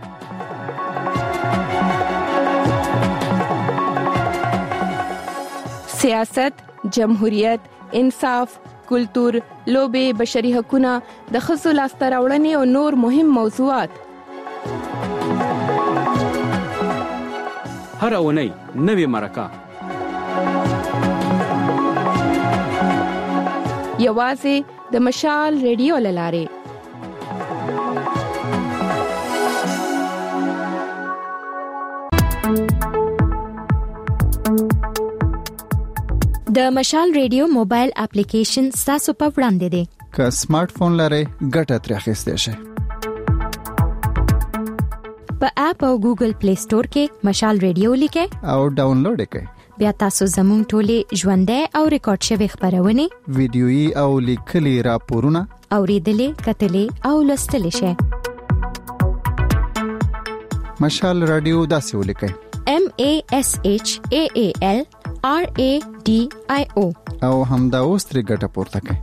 سیاست، جمهوریت، انصاف، کلتور، لوبه، بشري حقوقونه، د ښځو لاسته راوړنې او نور مهم موضوعات هر اونۍ نوې مرکه یوازې د مشال ریډیو للارې د مشال ریډیو موبایل اپلیکیشن تاسو په وړاندې دی که سمارټ فون لرئ ګټه ترې اخیستئ شئ په اپ او ګوګل پلی سٹور کې مشال ریډیو لیکئ او ډاونلوډ کړئ بیا تاسو زموږ ټولې ژوندۍ او ریکارډ شوی خبرونه ویډیويي او لیکلي راپورونه اوریدلې کتلې او لوستلې شئ مشال رادیو داسې ولیکئ MASHAALRADIO او همدا اوس ترې ګټه پورته کړئ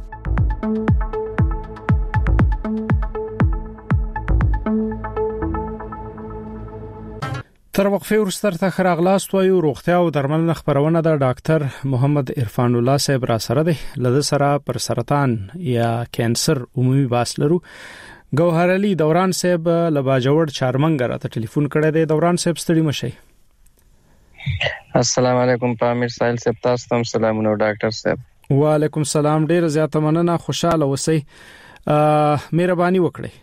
تر وقفه ورستر ته راغلاست وایو روغتیا او درملنه خبرونه د ډاکټر محمد عرفان الله صاحب را سره دی لده سره پر سرطان یا کانسر عمومي باس لرو ګوهر علي دوران صاحب لباجوړ چارمنګ راته ټلیفون کړی دی دوران صاحب ستړي مشي السلام علیکم پامیر سایل صاحب، تاسو ته سلامونه ډاکټر صاحب. وعلیکم السلام، ډیر زیاته مننه، خوشاله اوسئ. مهرباني وکړئ.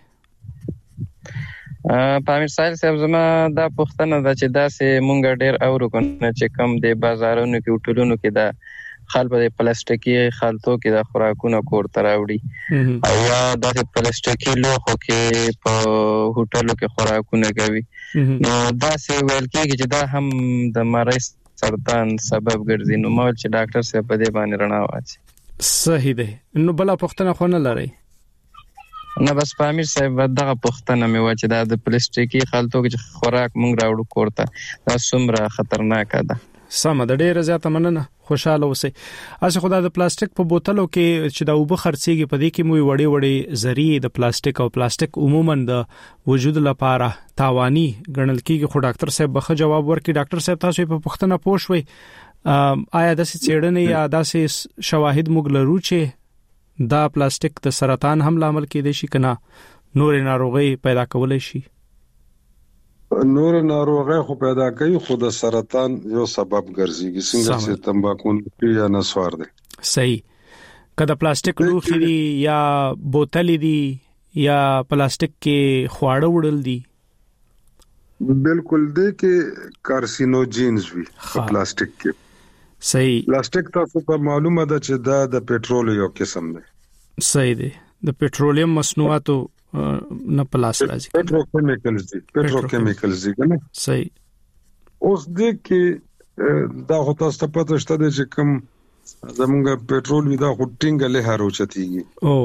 پامیر سایل صاحب، زما دا پوښتنه ده چې داسې مونږ ډیر اورو کنه چې کم د بازارونو کې هوټلونو کې دا خلک د پلاستیکي خلطو کې د خوراکونو کور ته راوړي او یا د پلاستیکي لوښو کې په هوټلو کې خوراکونه کوي، نو داسې ویل کېږي چې دا هم د مرۍ سرطان سبب ګرځي. نو مول چې ډاکټر صاحب په دې باندې رڼا واچي. صحیح ده. نو بل پوښتنه خو نه لري؟ نه، بس پامیر صاحب دغه پوښتنه مې و چې د پلاستیکي خلطو کې خوراک مونږ راوړو کور ته، دا څومره خطرناک ده. سم ده، ډیره زیاته مننه، خوشاله اوسئ. اسه خدای د پلاستیک په بوتلو کې چې د اوبه خرڅيږي په دې کې مو وړي وړي ذریعہ د پلاستیک او پلاستیک عموما د وجود لپاره تاواني ګڼل کېږي، خو ډاکټر صاحب به جواب ورکړي. ډاکټر صاحب تاسو په پوښتنه پوښوي آیا د څېړنې یا د شواهد موږ لرو چې دا پلاستیک د سرطان هم لامل کېدای شي کنه نور ناروغي پیدا کولای شي؟ نور ناروغي خو پیدا کوي، خو د سرطان یو سبب ګرځي څنګه چې تمباکو یا نسوار دي. صحیح. کله پلاستیک لوخي دي یا بوتل دي یا پلاستیک کې خواړه وړل دي، بالکل دي کې کارسینوجینز وي په پلاستیک کې. صحیح. پلاستیک تاسو ته معلومه ده چې دا د پېټرول یو قسم دی. صحیح دی. د پېټرولیم مصنوعاتو نه پلاس راځي، پېټروکیمیکلز دي کنه. صحیح. اوس دې کې دا هو تاسو ته پته شته چې کوم زمونږ پېټرول وی دا هټینګ له هارو چتيږي.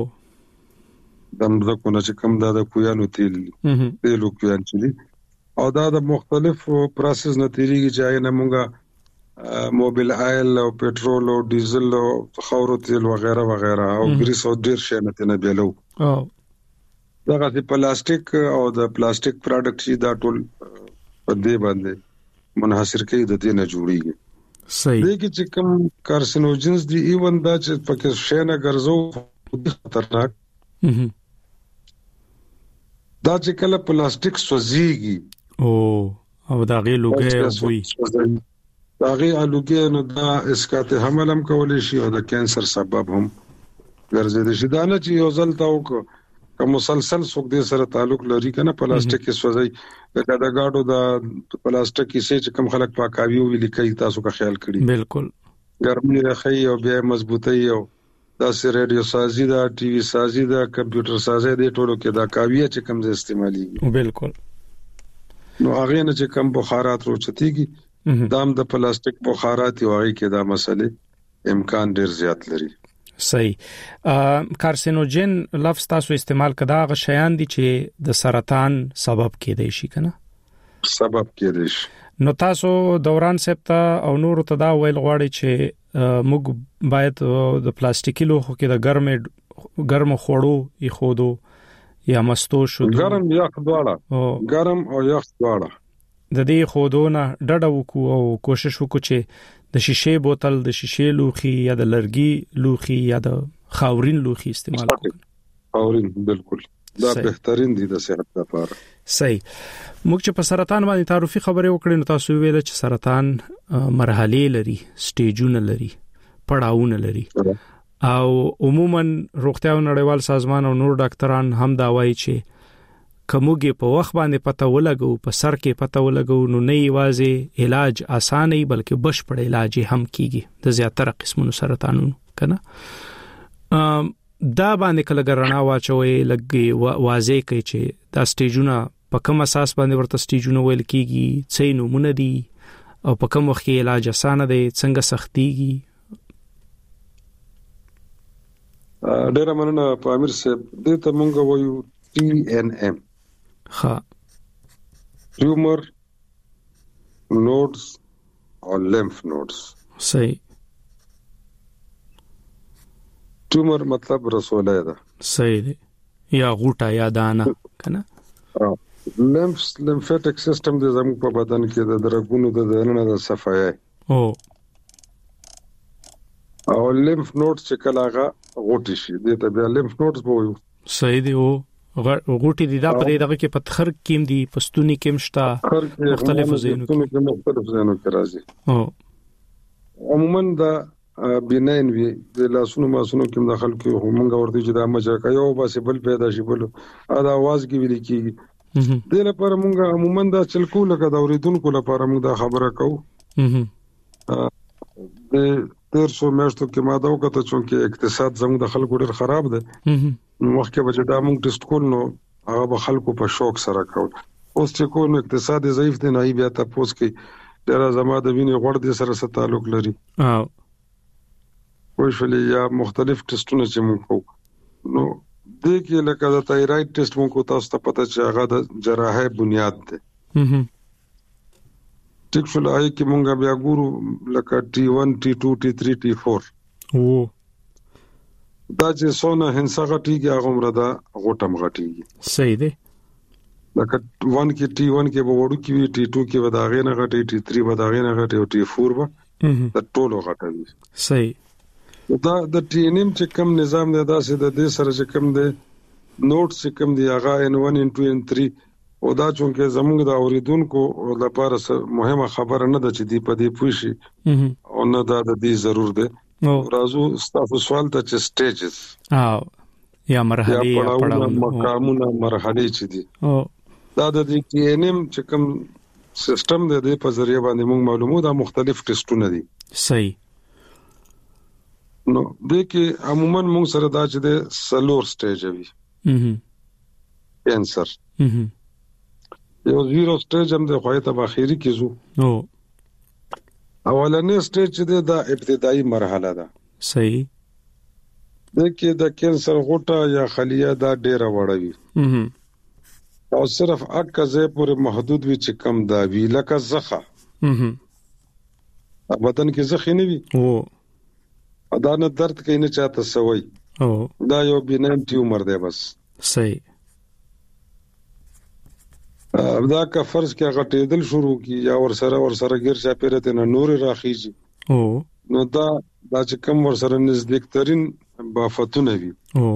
دمزه کو نه چې کوم دا د کویانو تیل کویان چلی او دا د مختلفو پروسس نه تیریږي چې نه مونږه موبایل آیل او پېټرول او ډیزل او خاورو تیل وغیرہ وغیرہ او ګریس او ډیر شي نه بیلو. دا د پلاستیک او د پلاستیک پروډکټ چې دا ټول په دې باندې منحصر کې د دې نه جوړیږي. صحیح. دې کې چې کوم کارسینوجنز دي ایون دا چې پکې شینه ګرځو خطرناک دا چې کله پلاستیک سوځيږي او دا غي لوګي وي دا غي الوګي نو دا اسقاط حمل هم کولای شي او د کانسر سبب هم ګرځي شي. دا نه چې یو ځل تاو کوم مسلسل څوک دې سره تعلق لري کنه پلاستیک کې سوځي دا د گاډو د پلاستیک کې چې کوم خلک پاکاوي وی لیکي تاسو کا خیال کړی. بالکل. ګرمي راخي او بیا مضبوطي او دا سره رادیو سازي دا ټي وي سازي دا کمپیوټر سازي دې ټولو کې دا کاویه چې کوم ځای استعمالي. بالکل. نو هغه نه چې کوم بخارات روچتيږي دام د پلاستیک بخارات او هغه کې دا مسئله امکان ډیر زیات لري. صحیح. کارسینوجن لفظ تاسو استعمال کدا غ شیان دي چې د سرطان سبب کېدای شي کنه سبب کېدای شي. نو تاسو دوران سپتا او نور ته دا ویل غواړي چې موږ باید د پلاستیکي لوښو کې د ګرم خوړو یخودو یا مستو شو ګرم یخ دواړه ګرم او یخ دواړه د دې خودونه ډډه وکړو او کوشش وکړو چې د شیشې بوتل، د شیشې لوخي یا د لرګي لوخي یا د خاورین لوخي استعمال وکړو. خاورین بالکل دا بهترین دي د صحت لپاره. صحیح. موږ چې په سرطان باندې تعارفي خبرې وکړې نو تاسو ویل چې سرطان مرحله لري، سټیجونه لري، پړاوونه لري او عموما روغتیا نړیوال سازمان او نور ډاکټران هم دا وایي چې کومګه په وخت باندې پته ولګو، په سر کې پته ولګو نو نه یوازې علاج اسانه بلکې بشپړ علاج هم کیږي د زیاتره قسمونو سرطانونو کنه. دا باندې کله ګرنا واچوي لګي واضح کوي چې دا سټیجونه په کوم اساس باندې ورته سټیجونه ویل کیږي، څه نمونه دي او په کوم وخت کې علاج اسانه دی، څنګه سختيږي. ډېر مننه پامیر صاحب. دې ته مونږ وایو TNM. tumor nodes or lymph nodes. صحیح. tumor مطلب رسوله ده. صحیح دی. یا غوټه یا دانه کنه. lymphatic system د زموږ په بدن کې د درګونو د دننه د صفایي او lymph nodes چې کله هغه غوټي شي دې ته بیا lymph nodes وایو. صحیح دی. غوټي دي دا په دغه کې پتخر کېم دي پستونی کېم شتا مختلف زینو کې راځي عموما دا بناین وی د لاسونو ماسونو کې داخل کې همغه ورته چې دا مجا کوي بس بل پیدا شي بل دا आवाज کې ویل کېږي د لپاره موږ عموما دا چل کو لکه دا اوریدونکو لپاره موږ دا خبره کوو د 1300 میاشتو کې ما دا وکړه چې اقتصاد زموږ د خلکو ډېر خراب دی وخت کې به دا موږ ټیسټ کول نو هغه به خلکو په شوق سره کول اوس چې کو نو اقتصاد ضعیف دی نه بیا تاسو کې ډېر زما د وینې غوړ دي سره تعلق لري وښولې یا مختلف ټیسټونه چې موږ کوو نو د کې لکه د تایراید ټیسټ موږ تاسو ته پته چې هغه د جراحي بنیاد دی ټیک شو لای کې مونږ بیا ګورو لکه T1 T2 T3 T4 دا چې سونه هنسا غټیږي هغه مردا غټم غټیږي صحیح دی لکه 1 کې T1 کې به وړو کې T2 کې وداغې نه غټي T3 وداغې نه غټي او T4 به د ټولو غټوي صحیح دا د TNM چې کوم نظام دی دا سه د دې سره چې کوم دی نوټ چې کوم دی هغه N1 N2 N3 او دا چې زموږ د اوریدونکو لپاره مهمه خبره نه ده چې دی په دې پوښي او نه دا د دې ضرور ده راځو تاسو سوال ته چې سټیجز یا مرحله یا پړاوونه مقامونه مرحله چې دي دا د TNM چې کوم سیستم د دې په ذریعہ باندې موږ معلومو دا مختلف ټیسټونه دي صحیح نو د کې عموما موږ سره دا چې د سلور سټیج وي کینسر یو زیرو سټیج هم د خوای ته اخیری کیزو اولنې سټیج چې دا ابتدایي مرحله ده صحیح د کې د کینسر غوټه یا خلیه دا ډیره وړوي او صرف اکه پورې محدود وي چې کم دا وی لکه زخه بدن کې زخه نه وي دا نه درد کوي نه چاته سوي دا یو بناین ټیومر دی بس صحیح دا که فرض کې غټېدل شروع کی یا ورسره غیر چا پیرته نه نور راخیږي نو دا چې کوم ورسره نزدیک ترين بافتونه وي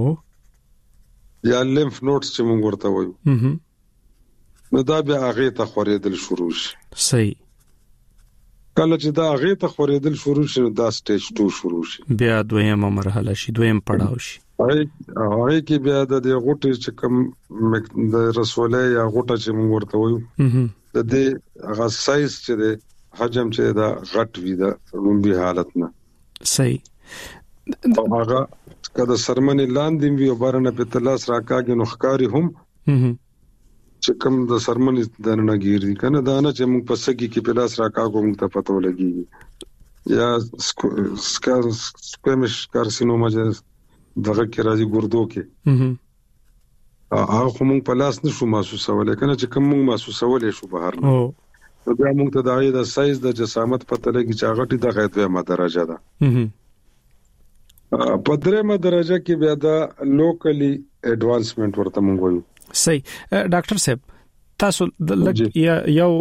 یا لیمف نوډز چې موږ ورته وایو نو دا بیا هغه ته خورېدل شروع شي صحیح کله چې دا هغه ته خورېدل شروع شي دا سټیج 2 شروع شي بیا دویمه مرحله شي دویم پړاو شي هغه کې بیا د غوټې چې کوم د رسولې یا غوټه چې موږ ورته وایو د دې هغه سایز چې د حجم چې دا غټ وي دا رومبي حالت نه صحیح هغه کله سرمنې لاندې وي او بارنه په تلاس راکاږي نو ښکاری هم چې کوم د سرمنې دنه ګیري کنه دا نه چې موږ په سګي کې په لاس راکاږو موږ ته پته ولګي یا سکویمش کارسینوما دغه کې راځي ګردو کې هغه موږ په لاس نشو محسوسولای کنه چې کوم موږ محسوسولای شو بهر نو بیا موږ ته د سایز د جسامت پته لګي چې هغه د غیرتمه درجه ده په درېمه درجه کې بیا د لوکلی اډوانسمنت ورته موږ وایو صحیح ډاکټر صاحب تاسو یو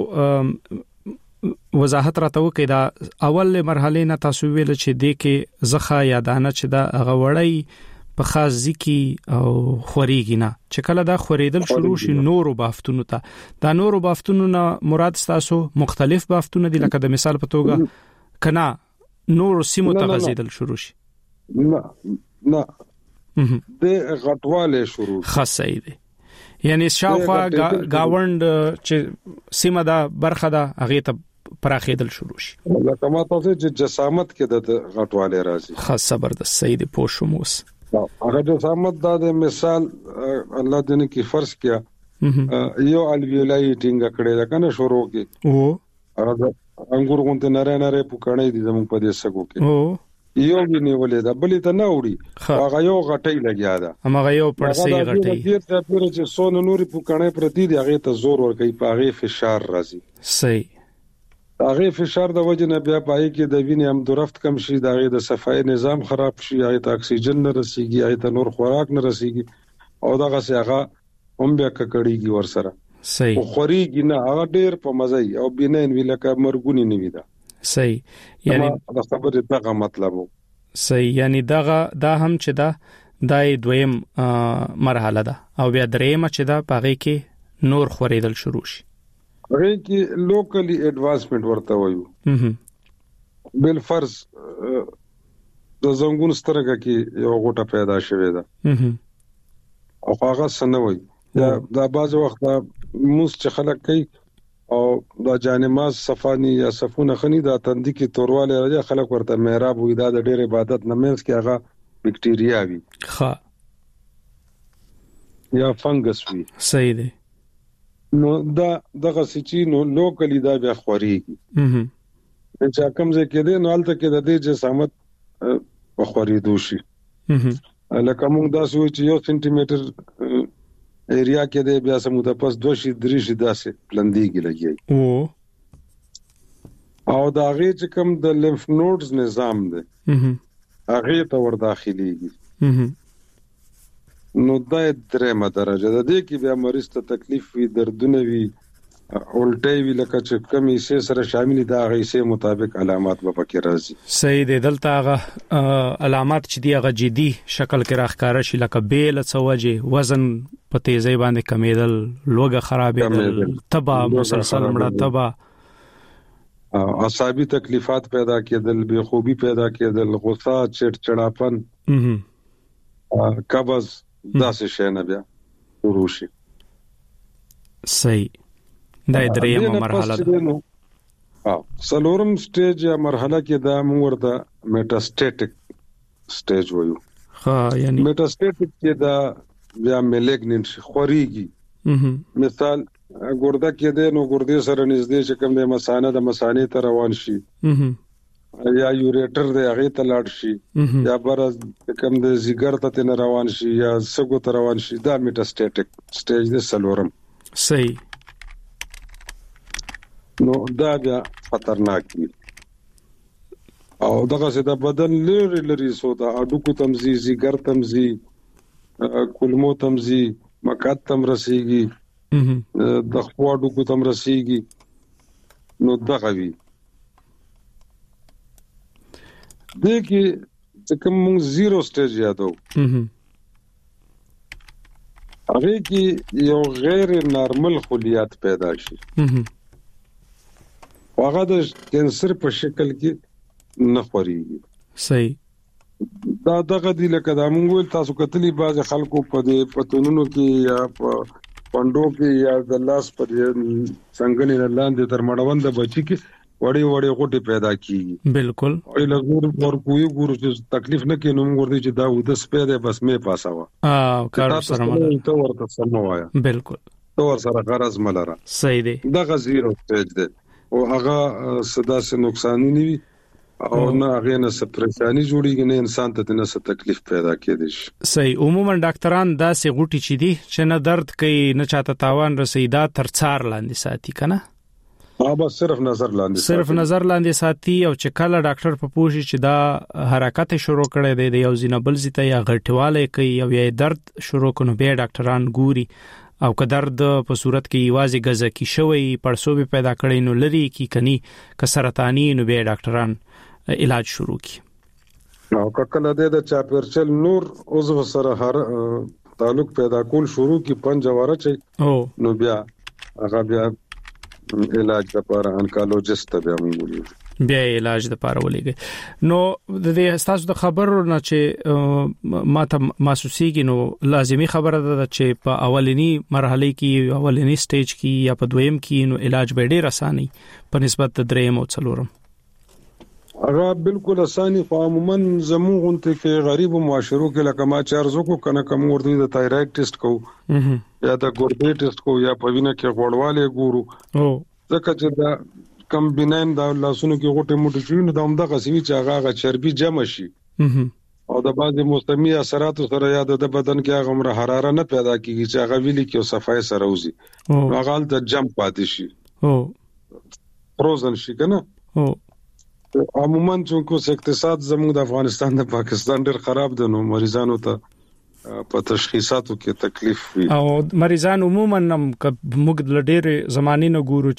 وضاحت راته وکړئ دا اول مرحله نه تاسو ویل چې د کې زخه یا دانه چې دا غوړی په خاص ځکی او خوريږي نه چې کله دا خورېدل شروع شي نورو بافتونو ته دا نورو بافتونو نه مراد تاسو مختلف بافتونه دي لکه د مثال په توګه کنا نورو سیمو ته غزیدل شروع شي نه د غټواله شروع خاصه دی یعنی شاوخوا گاوند چې سیمه دا برخه دا هغه ته پراخېدل شروع شي لکه ما تاسو چې جسامت کې د غټواله راځي خاص زبردست سید پوښوموس هغه جسامت دا د مثال الله دې کې فرض کیا یو الویولای ټینګ کړي دا کنه شروع کې هغه انګور غونته نره پکړې دي زموږ په دې سګو کې یو نیولې دا بلې ته نه وړي هغه یو غټي لګیا دا هغه یو پړسي غټي دې ته پوره چې سون نوري پکړې پرتی دی هغه ته زور ور کوي په هغه فشار راځي صحیح هغه فشار د وجه نه بیا پای کې د وینې هم درفت کم شي د هغه د صفای نظام خراب شي هغه ته اکسیجن نه رسیږي هغه ته نور خوراک نه رسیږي او دغه څه هغه هم بیا ککړیږي ور سره صحیح خوريږي نه هغه ډیر په مزه او بینین ویلکه مرګونی نه ویدا صحیح یعنی دا خبره دغه مطلب صحیح یعنی دا هم چې دا دای دویم مرحله ده او بیا درېمه چې دا پاغه کې نور خوریدل شروع شي. هغه کې لوکلی اډوانسمنت ورته وایو. بل فرض د زنګون سترګه کې یو غوټه پیدا شوې ده او هغه سنوي دا باز وخت موس چې خلک کوي او د جانماز صفانی یا صفونه خني د تندې کې تورواله راځي خلک ورته محراب وي دا د ډېر عبادت نمنځ کې هغه بکټیریا وي ها یا فنګس وي. صحیح دی. نو دا دغه سچي نو لوکلی دا بیا خوريږي چې کوم ځای کې دی نو الته کې د دې جسامت په خوريدو شي. لکه موږ دا سوي چې 1 سنټي میټر ایریا کې دی بیا سمو د پس 2 شي 3 شي داسې پلندېږي لګي او دا غي چې کوم د لیمف نودز نظام دی هغه ته ور داخليږي. نو دا درېمه درجه ده د کې بیا مریض ته تکلیف وي دردونه وي اولټي وی لکه چې کمی سه سره شامل دي هغه سه مطابق علامات به پکې راځي. صحیح دی. دلته هغه علامات چې دی هغه جدي شکل کې راخکاره شي لکه بیل څوجه وزن په تیزی باندې کمیدل لوګه خرابېدل تبا مسلسل مړه تبا اعصابي تکلیفات پیدا کېدل بے خوبي پیدا کېدل غصه چړچړاپن قبض داسې شي نه بیا شروع شي. صحیح. دا درېمه مرحله ده. څلورم سټیج یا مرحله کې دا موږ ورته میټاسټیټک سټیج وایو. یعنی میټاسټیټک کې دا بیا میلیګننت خوريږي. مثال ګرده کې ده نو ګردې سره نږدې چې کوم د مثانه د مثانې ته روان شي یا یوریټر د هغه ته لاړ شي یا برز کوم د زیګر ته نه روان شي یا سګو ته روان شي دا میټاسټیټک سټیج ده څلورم. صحیح. نو دا بیا خطرناک وي او دغه څه د بدن لري سو دا اډوکو تمزي زیګر تمزي کولمو تمزي مقعد تم رسیږي د خوا اډوکو تم رسیږي نو دغه وي. دغه چې کوم زیرو سټیج یادو هغه کې یو غیر نارمل خلیات پیدا شي هغه د کینسر په شکل کې نه خوريږي. صحیح. دا دغه دی لکه دا موږ تاسو کتلی باز خلکو په دې پتونونو کې یا په پندو کې یا د لاس په څنګه نه لاندې تر مړوند بچی کې وړي وړي غوټه پیدا کیږي. بالکل. او لګور ور کوی ګورو چې تکلیف نه کینو موږ ورته چې دا د سپېده بس مې پاساوه کار سره مله ته ورته سموایا. بالکل. تو ور سره غرض ملره. صحیح دی. دغه زیرو سټیج دی او هغه صدا سے نقصان نه وي او نه هغه نه سپریشانی جوړیږي نه انسان ته نه څه تکلیف پیدا کېدي شي. صحیح. عموما ډاکټران دا سه غوټي چي دي چې نه درد کوي نه چاته تاوان رسیدا تر څار لاندې ساتي کنه بس صرف نظر لاندې ساتي او چې کله ډاکټر په پوښي چې دا حرکت شروع کړي دی یو زینبل زیته یا غټواله کوي او یا درد شروع کونه به ډاکټران ګوري او که درد په صورت کې یوازې غزه کې شوی پړسوبه پیدا کړي نو لري کې کني که سرطاني نو به ډاکټران علاج شروع کی. او کله د چاپرچل نور عضو سره هر تعلق پیدا کول شروع کی پنځواره چي نو بیا هغه بیا علاج لپاره انکالوجست بیا موږ بیا علاج لپاره ولېږي. نو د دې تاسو د خبرو نه چې ماته محسوسيږي نو لازمي خبره ده چې په اولنی مرحله کې اولنی سټیج کې یا په دویم کې نو علاج به ډېر اساني په نسبت د دریم او څلورم. هغه بالکل اساني خو عموما زموږ غونته کې غریب معاشرو کې لکه ما چارزو کو کنه کوم ورته د تایراید ټیسټ کو یا د ګردې ټیسټ کو یا په وینه کې غوړواله ګورو ځکه چې دا کم بنایم دا لاسونو کې غوټه موټه شي نو دا هم د غسوي چې هغه چربي جمع شي او د بعضي مستمي اثرات سره یا د بدن کې هغه عمر حراره نه پیدا کیږي چې هغه ویلي کې صفای سره وزي هغه د جم پاتې شي فروزن شي کنه. عموما چې اقتصاد زموږ د افغانستان د پاکستان ډېر خراب دي نو مریضانو ته په تشخیصاتو کې تکلیف وي او مریضان عموما موږ د ډېر زمانې نه ګورو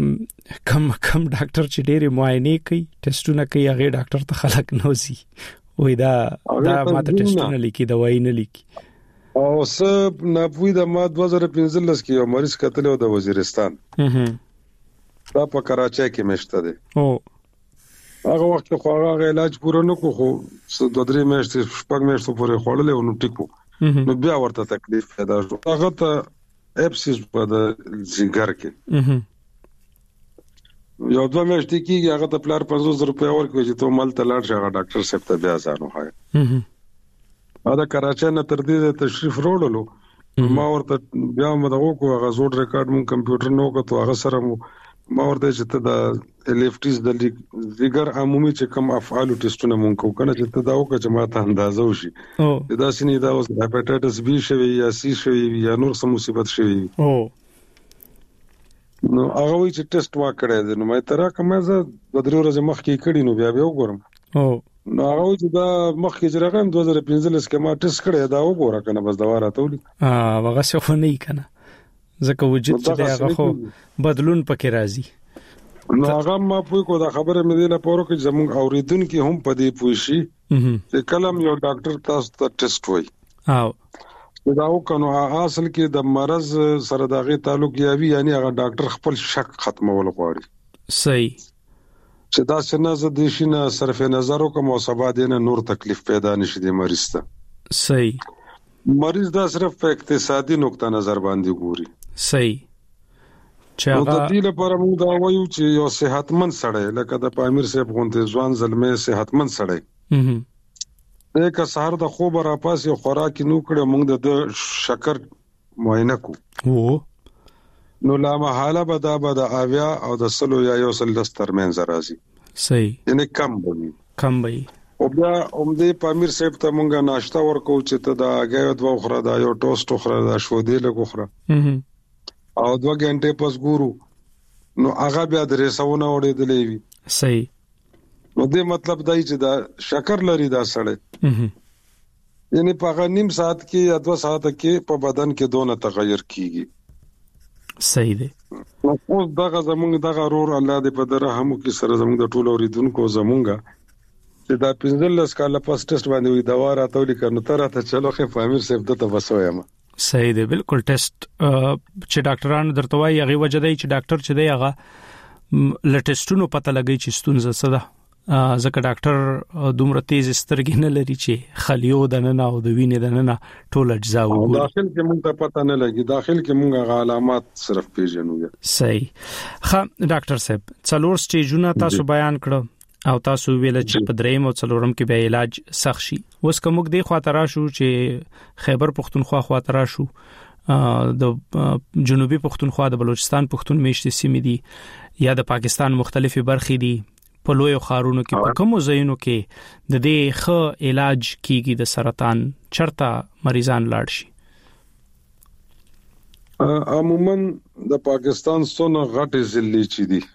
چې کم ډاکټر چې ډېر معاینه کوي ټیسټونه کوي هغه ډاکټر ته خلک نوځي وې دا ماته ټیسټونه لیکي دوايي نه لیکي او سب ناپوی د ما 2015 کې یو مریض کتل او د وزیرستان دا په کراچۍ کې مشته دي او هغه وخت خو هغه علاج پوره نه کو خو 2-3 میاشتې شپږ میاشتې پورې خوړل او نو ټیکو نو بیا ورته تکلیف پیدا شو هغه ته اپسیس په د ځګر کې یو 2 میاشتې کې هغه ته پلار 500 روپیا ورکوي چې ته مال ته لاړ شې هغه ډاکټر صاحب ته بیا ځانو هاي دا کراچۍ نه تر دې تشریف وروړلو ما ورته بیا مدغه کو هغه زوړ ریکارډ مون کمپیوټر نو کو ته هغه سره ما ورته چې ته د الفټیز د ځګر عمومي چې کوم افعال ټیسټونه مونږ کو کنه چې ته دا وکړه چې ما ته اندازه وشي دا سینې دا اوس هپاتایټس بی شوی یا سی شوی یا نور څه مصیبت شوی نو هغه وی چې ټیسټ وکړای دی نو مې ترا کومه زه د 3 ورځې مخکې کړی نو بیا وګورم نو هغه چې دا مخکې چې راغم 2015 کې ما ټیسټ کړی دا وګوره کنه بس دا راته ولي هغه څه خو نه کنه ځکه وجود چې هغه خو بدلون پکې راځي نو هغه ما پوي کو دا خبره مې دی لپاره چې زموږ اوریدونکو هم په دې پوي شي چې کلم یو ډاکټر تاسو ته ټیسټ وای او دا وکړو اصل کې د مرز سره دغه تعلق یاوي یعنی هغه ډاکټر خپل شک ختمول غواړي صحیح چې دا څنګه زه د شینه صرف نظر کوم او سبا دینه نور تکلیف پیدا نشي د مریض ته صحیح مریض دا صرف په اقتصادي نقطه نظر باندې ګوري صحیح چې هغه د دې لپاره موږ دا وایو چې یو صحتمند سړی لکه د پامیر صاحب غونډه ځوان زلمه صحتمند سړی دغه سهار د خوب را پاس یو خوراک نو کړو موږ د شکر معاینه کو نو لا محاله به د اویا او د سلو یا یو سل ترمنځ راځي صحیح یعنی کم وي او بیا دې پامیر صاحب ته مونږه ناشته ورکو چې ته دا غوډ وخره دا یو ټوسټ وخره دا شو دی له وخره او 2 غنټه پس ګورو نو هغه بیا درې سونه وړېدلې وي صحیح نو دې مطلب دای چې دا شکر لري دا سړی یعنی په غنیم ساعت کې یا 2 ساعت کې په بدن کې دونه تغیر کیږي صحیح دی نو اوس دغه زمونږ دغه رور الله دې په درهمو کې سره زمونږ د ټولو اوریدونکو زمونږه چې دا 15 کال پس ټیسټ باندې وي دوا راته لیکنو تر ته چلو خې فامیر صاحب ته وسویم صحیح دی بالکل ټیسټ چې ډاکټرانو درته وایي هغه وجه دی چې ډاکټر چې دی هغه لټیسټونو پته لګی چې ستونزه څه ده ځکه ډاکټر دومره تیز سترګې نه لري چې خلیو دننه او د وینې دننه ټول اجزا وګوري داخل کې موږ ته پته نه لګي داخل کې موږ علامات صرف پیژنو صحیح ډاکټر صاحب څلور سټیجونه تاسو بیان کړو او تاسو ویل چې په دریم او څلورم کې به علاج سخت شي اوس کوم دې خاطر شو چې خیبر پختونخوا خاطر شو د جنوبي پختونخوا د بلوچستان پختون میشتي سیمې دي یا د پاکستان مختلفي برخې دي په لوی خارونو کې په کوم ځایونو کې د دې ښه علاج کیږي د سرطان چرته مریضان لاړ شي عموما د پاکستان څونه غټ ضلع چي دي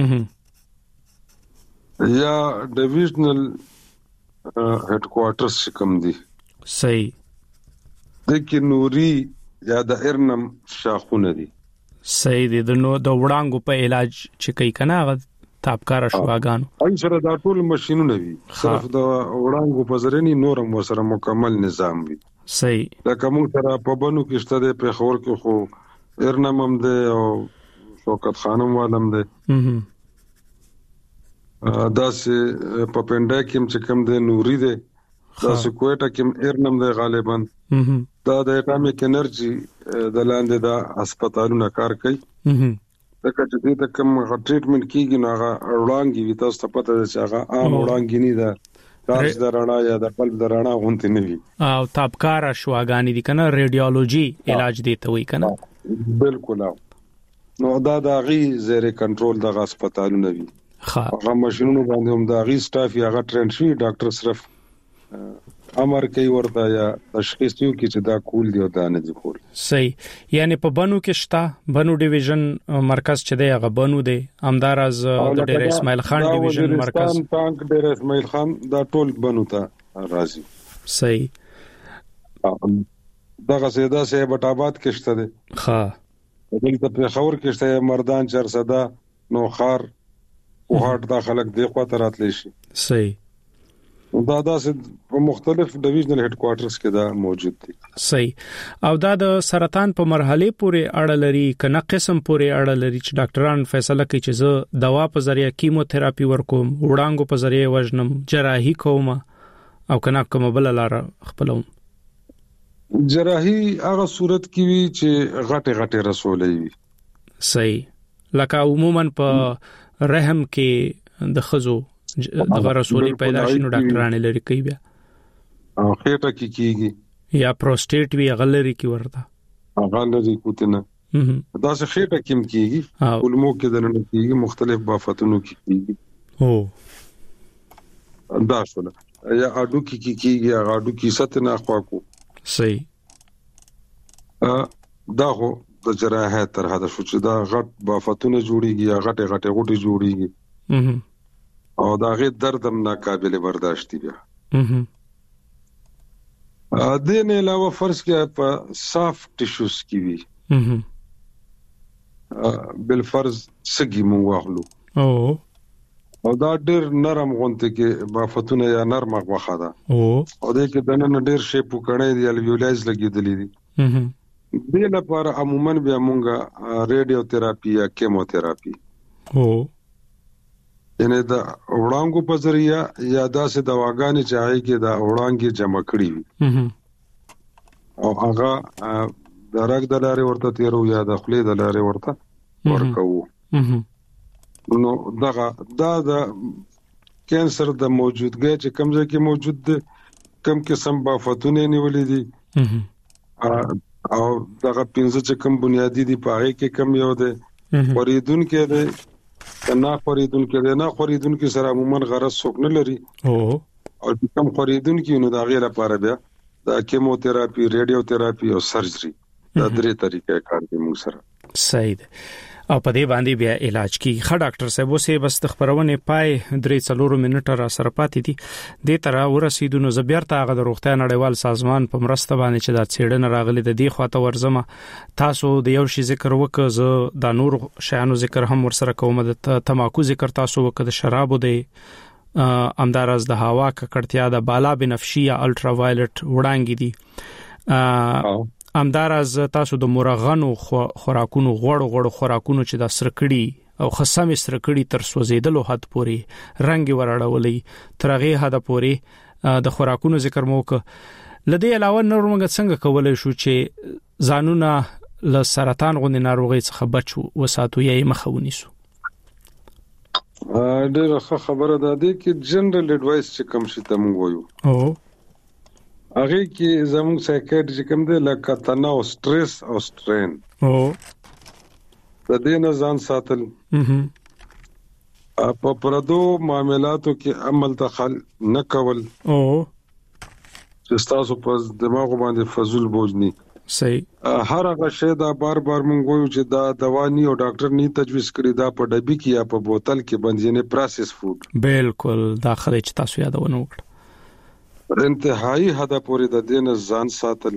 یا ډیویژنل هډ کوارټرز کوم دي صحیح د کینوري یا د ارنم شاخونه دي صحیح دي د وړانګو په علاج چې کوي کنه تابکار شواګانو اې سره دا ټول ماشينونه وي صرف د وړانګو په ځرني نورم وسره مکمل نظام وي صحیح دا کوم سره په بنو کې شته په خور کې خو ارنم هم ده او شوکت خانم والم ده دا سه په پنده کې چې کوم ده نوري ده دا سه کوټه کې ارنم ده غالبا دا د اټامیک انرژي د لاندې دا هسپتالونه کار کوي دا چې دې ته کوم ټریټمنټ کیږي نو هغه وړاندې وي تاسو ته پته ده چې هغه عام وړاندې نه ده تاسو د رڼا یا د بلب د رڼا غونډه نه وي او تابکار شواګانی دي کنه ریډیولوژي علاج دی ته وي کنه بالکل نو دا د غي زیر کنټرول د هسپتالونه وي هغه ماشينونو باندې هم د غي سټاف یا هغه ټرین شي ډاکټر صرف امر کوي ورته یا تشخیص یو کې چې دا کول دی او دا نه دی کول صحیح یعنی په بنو کې شتا بنو ډیویژن مرکز چې دی هغه بنو دی امدارز د ډیر اسماعیل خان ډیویژن مرکز ټانک ډیر اسماعیل خان دا ټول بنو ته راځي صحیح دغه سیدا سه بټاباد کې شته دی دلته په خور کې شته مردان چرسدا نو خار او هټ دا خلک دی خو تراتلی شي صحیح دا په مختلف ډیویژنل هډ کوارټرز کې دا موجود دي. صحیح. او دا د سرطان په مرحله پورې اړه لري کنه قسم پورې اړه لري چې ډاکټران فیصله کوي چې زه دوا په ذریعہ کیموتراپي ورکوم، وړانګو په ذریعہ وژنم، جراحي کوم او کنه کوم بل لار خپلوم؟ جراحي هغه صورت کې وی چې غټه رسولې وي. صحیح. لکه عموما په رحم کې د خزو د رسولي پیدا شینو ډاکټرانه لري کوي بیا او خېټه کې کیږي یا پروستیټ وی غلري کی ورته غلري کوتنه دا څه خېټه کې کیږي علمو کې دنه کیږي مختلف بافتونو کې کیږي دا شول یا اډو کې کیږي اډو کې ستنه خواکو. صحیح. دا هو د جراحت تر هدا شو چې دا غټ بافتونه جوړيږي یا غټه غوټي جوړيږي او دا غي درد هم ناقابل برداشت دي. د نه علاوه فرض کې په صاف ټیشوز کې وي بل فرض سګي مو واخلو او دا ډېر نرم غونته کې بافتونه یا نرم غوخه ده او د کې دنه ډېر شی پوکړې دی الویولایز لګیدلې دي. د لپاره عموما بیا مونږه ریډیو تھراپي یا کیموتراپي یعنی دا وړانګو په ذریعہ یا داسې دواګانې چې هغه کې دا وړانګي جمع کړي وي او هغه د راګ د لارې ورته تیرو یا د خلې د لارې ورته ورکو. نو دا د کینسر د موجودګۍ چې کوم ځای کې موجود دي کم قسم بافتونه نیولې دي او دغه پنځه چې کوم بنیادی دي په هغه کې کم یو ده خریدون کې ده نه خریدون کې ده نه خریدون کې سره عموما غرض څوک نه لري او کوم خریدون کې نو دا غیر لپاره بیا د کیموتراپي ریډیو تھراپي او سرجري دا درې طریقې کار کوي موږ سره. صحیح. او په دې باندې بیا علاج کی خا ډاکټر صاحب اوسه بس د خبرونه پای 3-4 منټه را سره پاتې دي د تر ورسېدو نو زبیرته هغه د روغتیا نړیوال سازمان په مرسته باندې چې دا څېړنه راغلي د دې خواته ورزمه تاسو د یو شی ذکر وکړ زه د نور شیانو ذکر هم ورسره کوم د تماکو ذکر تاسو وکړ د شرابو د امدارز د هوا ککړتیا د بالا بنفشي یا الټرا وایلټ وړانګې دي امدارز تاسو د مرغانو خوراکونو غوړو خوراکونو چې د سرکړی او خصمه سرکړی تر سوزیدلو حد پوري رنگ ورړولې ترغه حد پوري د خوراکونو ذکر موک لدی علاوه نور موږ څنګه کولای شو چې ځانونه له سرطان غوندې ناروغي څخه بچو وساتو یې مخاونی سو. ډیره خبره ده چې جنرال اډوایس چې کوم شي ته موږ وایو هغه کې زموږ سایکیاټری کوم دی لکه تناو سټرس او سټرین د دې نه ځان ساتل په پردو معاملاتو کې عمل دخل نه کول چې تاسو په دماغ باندې فزول بوجني. صحیح. هر هغه شی دا بار مونږ وایو چې دا دوا نه او ډاکټر نه تجویز کړی دا په ډبي کې یا په بوتل کې باندې نه پروسس فود بالکل داخله چې تاسو یادونه وکړه انتهایی حد پورې د دین ځان ساتل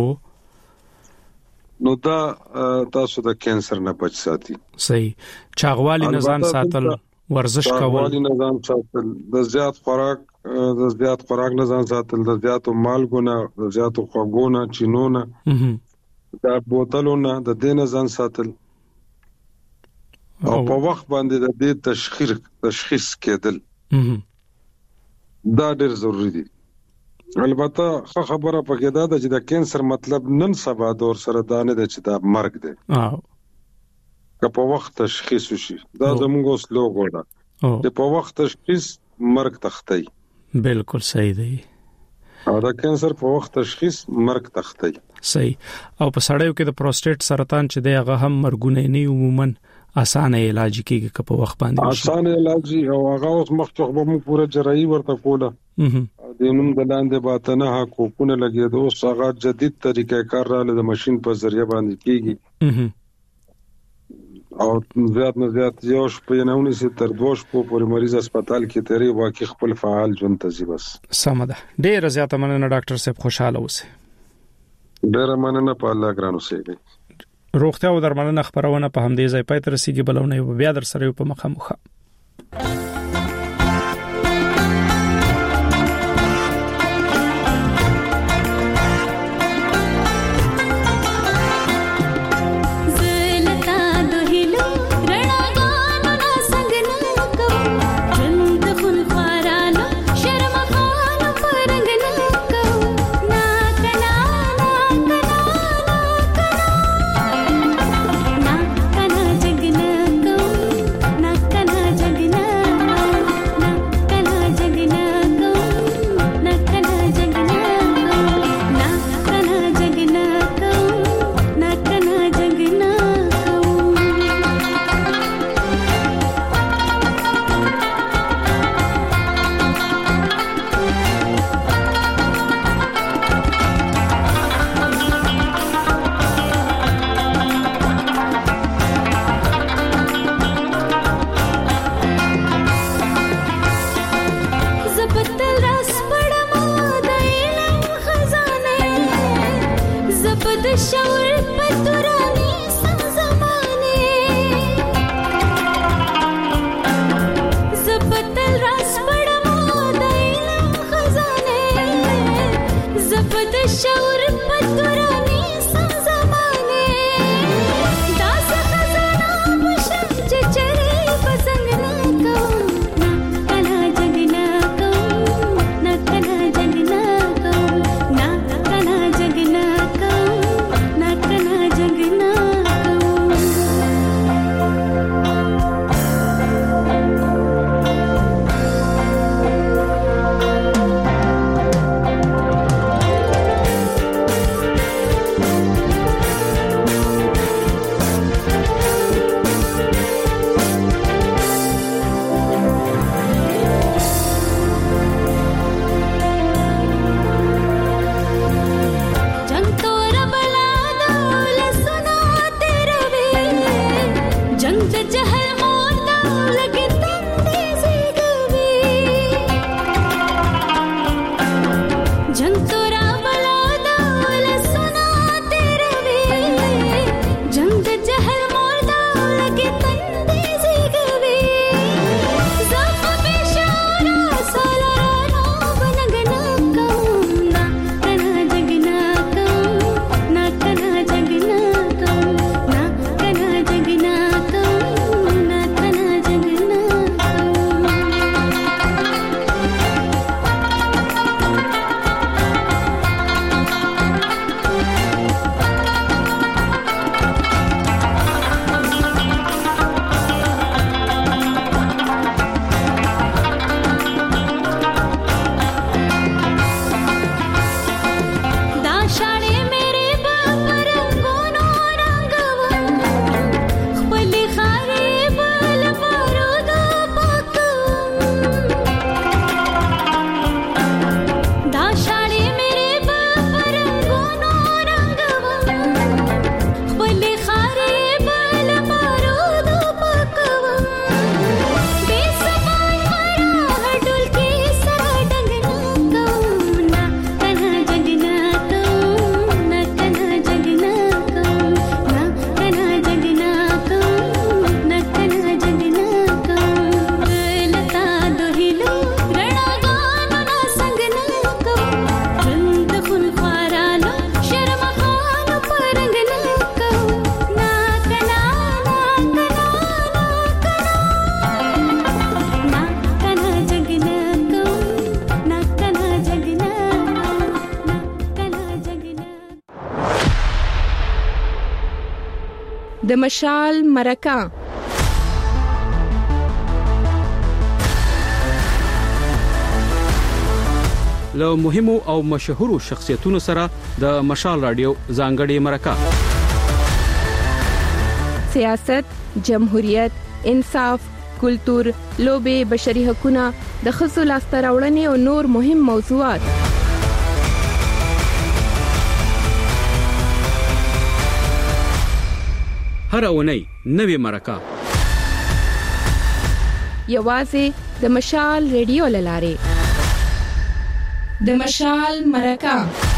نو دا تاسو د کینسر نه بچ ساتي. صحیح. چاغوالي نه ځان ساتل ورزش کول چاغوالي نه ځان ساتل د زیات خوراک نه ځان ساتل د زیاتو مالګو نه د زیاتو خوږو نه چینو نه دا بوتلو نه د دین ځان ساتل او په وخت باندې د دې تشخیص کېدل دا ډېر ضروری دي. البته خبره پکې دا ده چې د کینسر مطلب نن سبا دور سره دانه ده چې دا مرګ دی که په وخت تشخیص وشي دا زموږ سلوګو ده چې په وخت تشخیص مرګ تختی. بالکل صحیح دی. او دا کینسر په وخت تشخیص مرګ تختی. صحیح. او په سړیو کې د پروستیټ سرطان چې دی هغه هم مرګونه نه عموما اسانه علاج کیږي که په وخت باندې اسانه علاج او هغه اوس مخکې به موږ پوره جراحي ورته کوله د نوم د لاندې باطنه حقوقونه لګیدو اوس هغه جدید طریقې کار را له ماشين په ذریعہ باندې کیږي او زیات نه زیات یو شپه نه ونیسي تر 2 شپو پورې مریض هسپتال کې تیری واقع خپل فعال ژوند ته ځي. بس سمه ده. ډیر زیات مننه ډاکټر صاحب خوشاله اوسئ. ډیر مننه په الله ګران اوسئ. روغتیا او درملنه خبرونه په همدې ځای پای تر رسیدي بلونه بیا در سره په مخامخ. زبد شعور پتورانی سم زمانه زبدل راس پڑمو دایلم خزانه زبد شعور پتورانی سم زمانه داس خزانه مشم چچره پسنگ نہ کہوں نہ کنا جگ نہ کہوں نہ کنا جگ نہ کہوں نہ کنا جگ نہ کہوں نہ کنا جگ نہ जंग तोरा बला दौल सुना तेरा वे जंग जहल मोता लगे तंदे से गवे जंग तोरा बला दौल सुना तेरा वे जंग जहल मोता लगे तंदे से गवे ज़फ बेशारा सालारा बनगना कहूँ ना कना जगना कहूँ ना कना जगना कहूँ ना कना जगना कहूँ ना कना जगना दाशाळे मेरे बाप रंगोनो रंगवं खपली खारे बल बारूद पाकवं दाशाळे मेरे बाप रंगोनो रंगवं खपली खारे बल बारूद पाकवं बेसमान मरा हडुल के सरा डंगना कहूँ ना कना जगना कहूँ ना कना जगना कहूँ ना कना जगना कहूँ ना कना जगना कहूँ लता दोहिलो रणा गानो ना संगना कहूँ रंग खुन ख्वारालो शर्म खानो परंगना कहूँ ना कना ना कना जगना कहूँ ना कना जगना कहूँ ना कना जगना د مشال مرکه له مهمو او مشهورو شخصیتونو سره د مشال رادیو ځانګړي مرکه سیاست، جمهوریت، انصاف، کلتور، لوبې، بشري حقوقونه، د ښځو لاسته راوړنې او نور مهم موضوعات هر اونۍ نوې مرکه یوازې د مشال ریډیو له لارې د مشال مرکه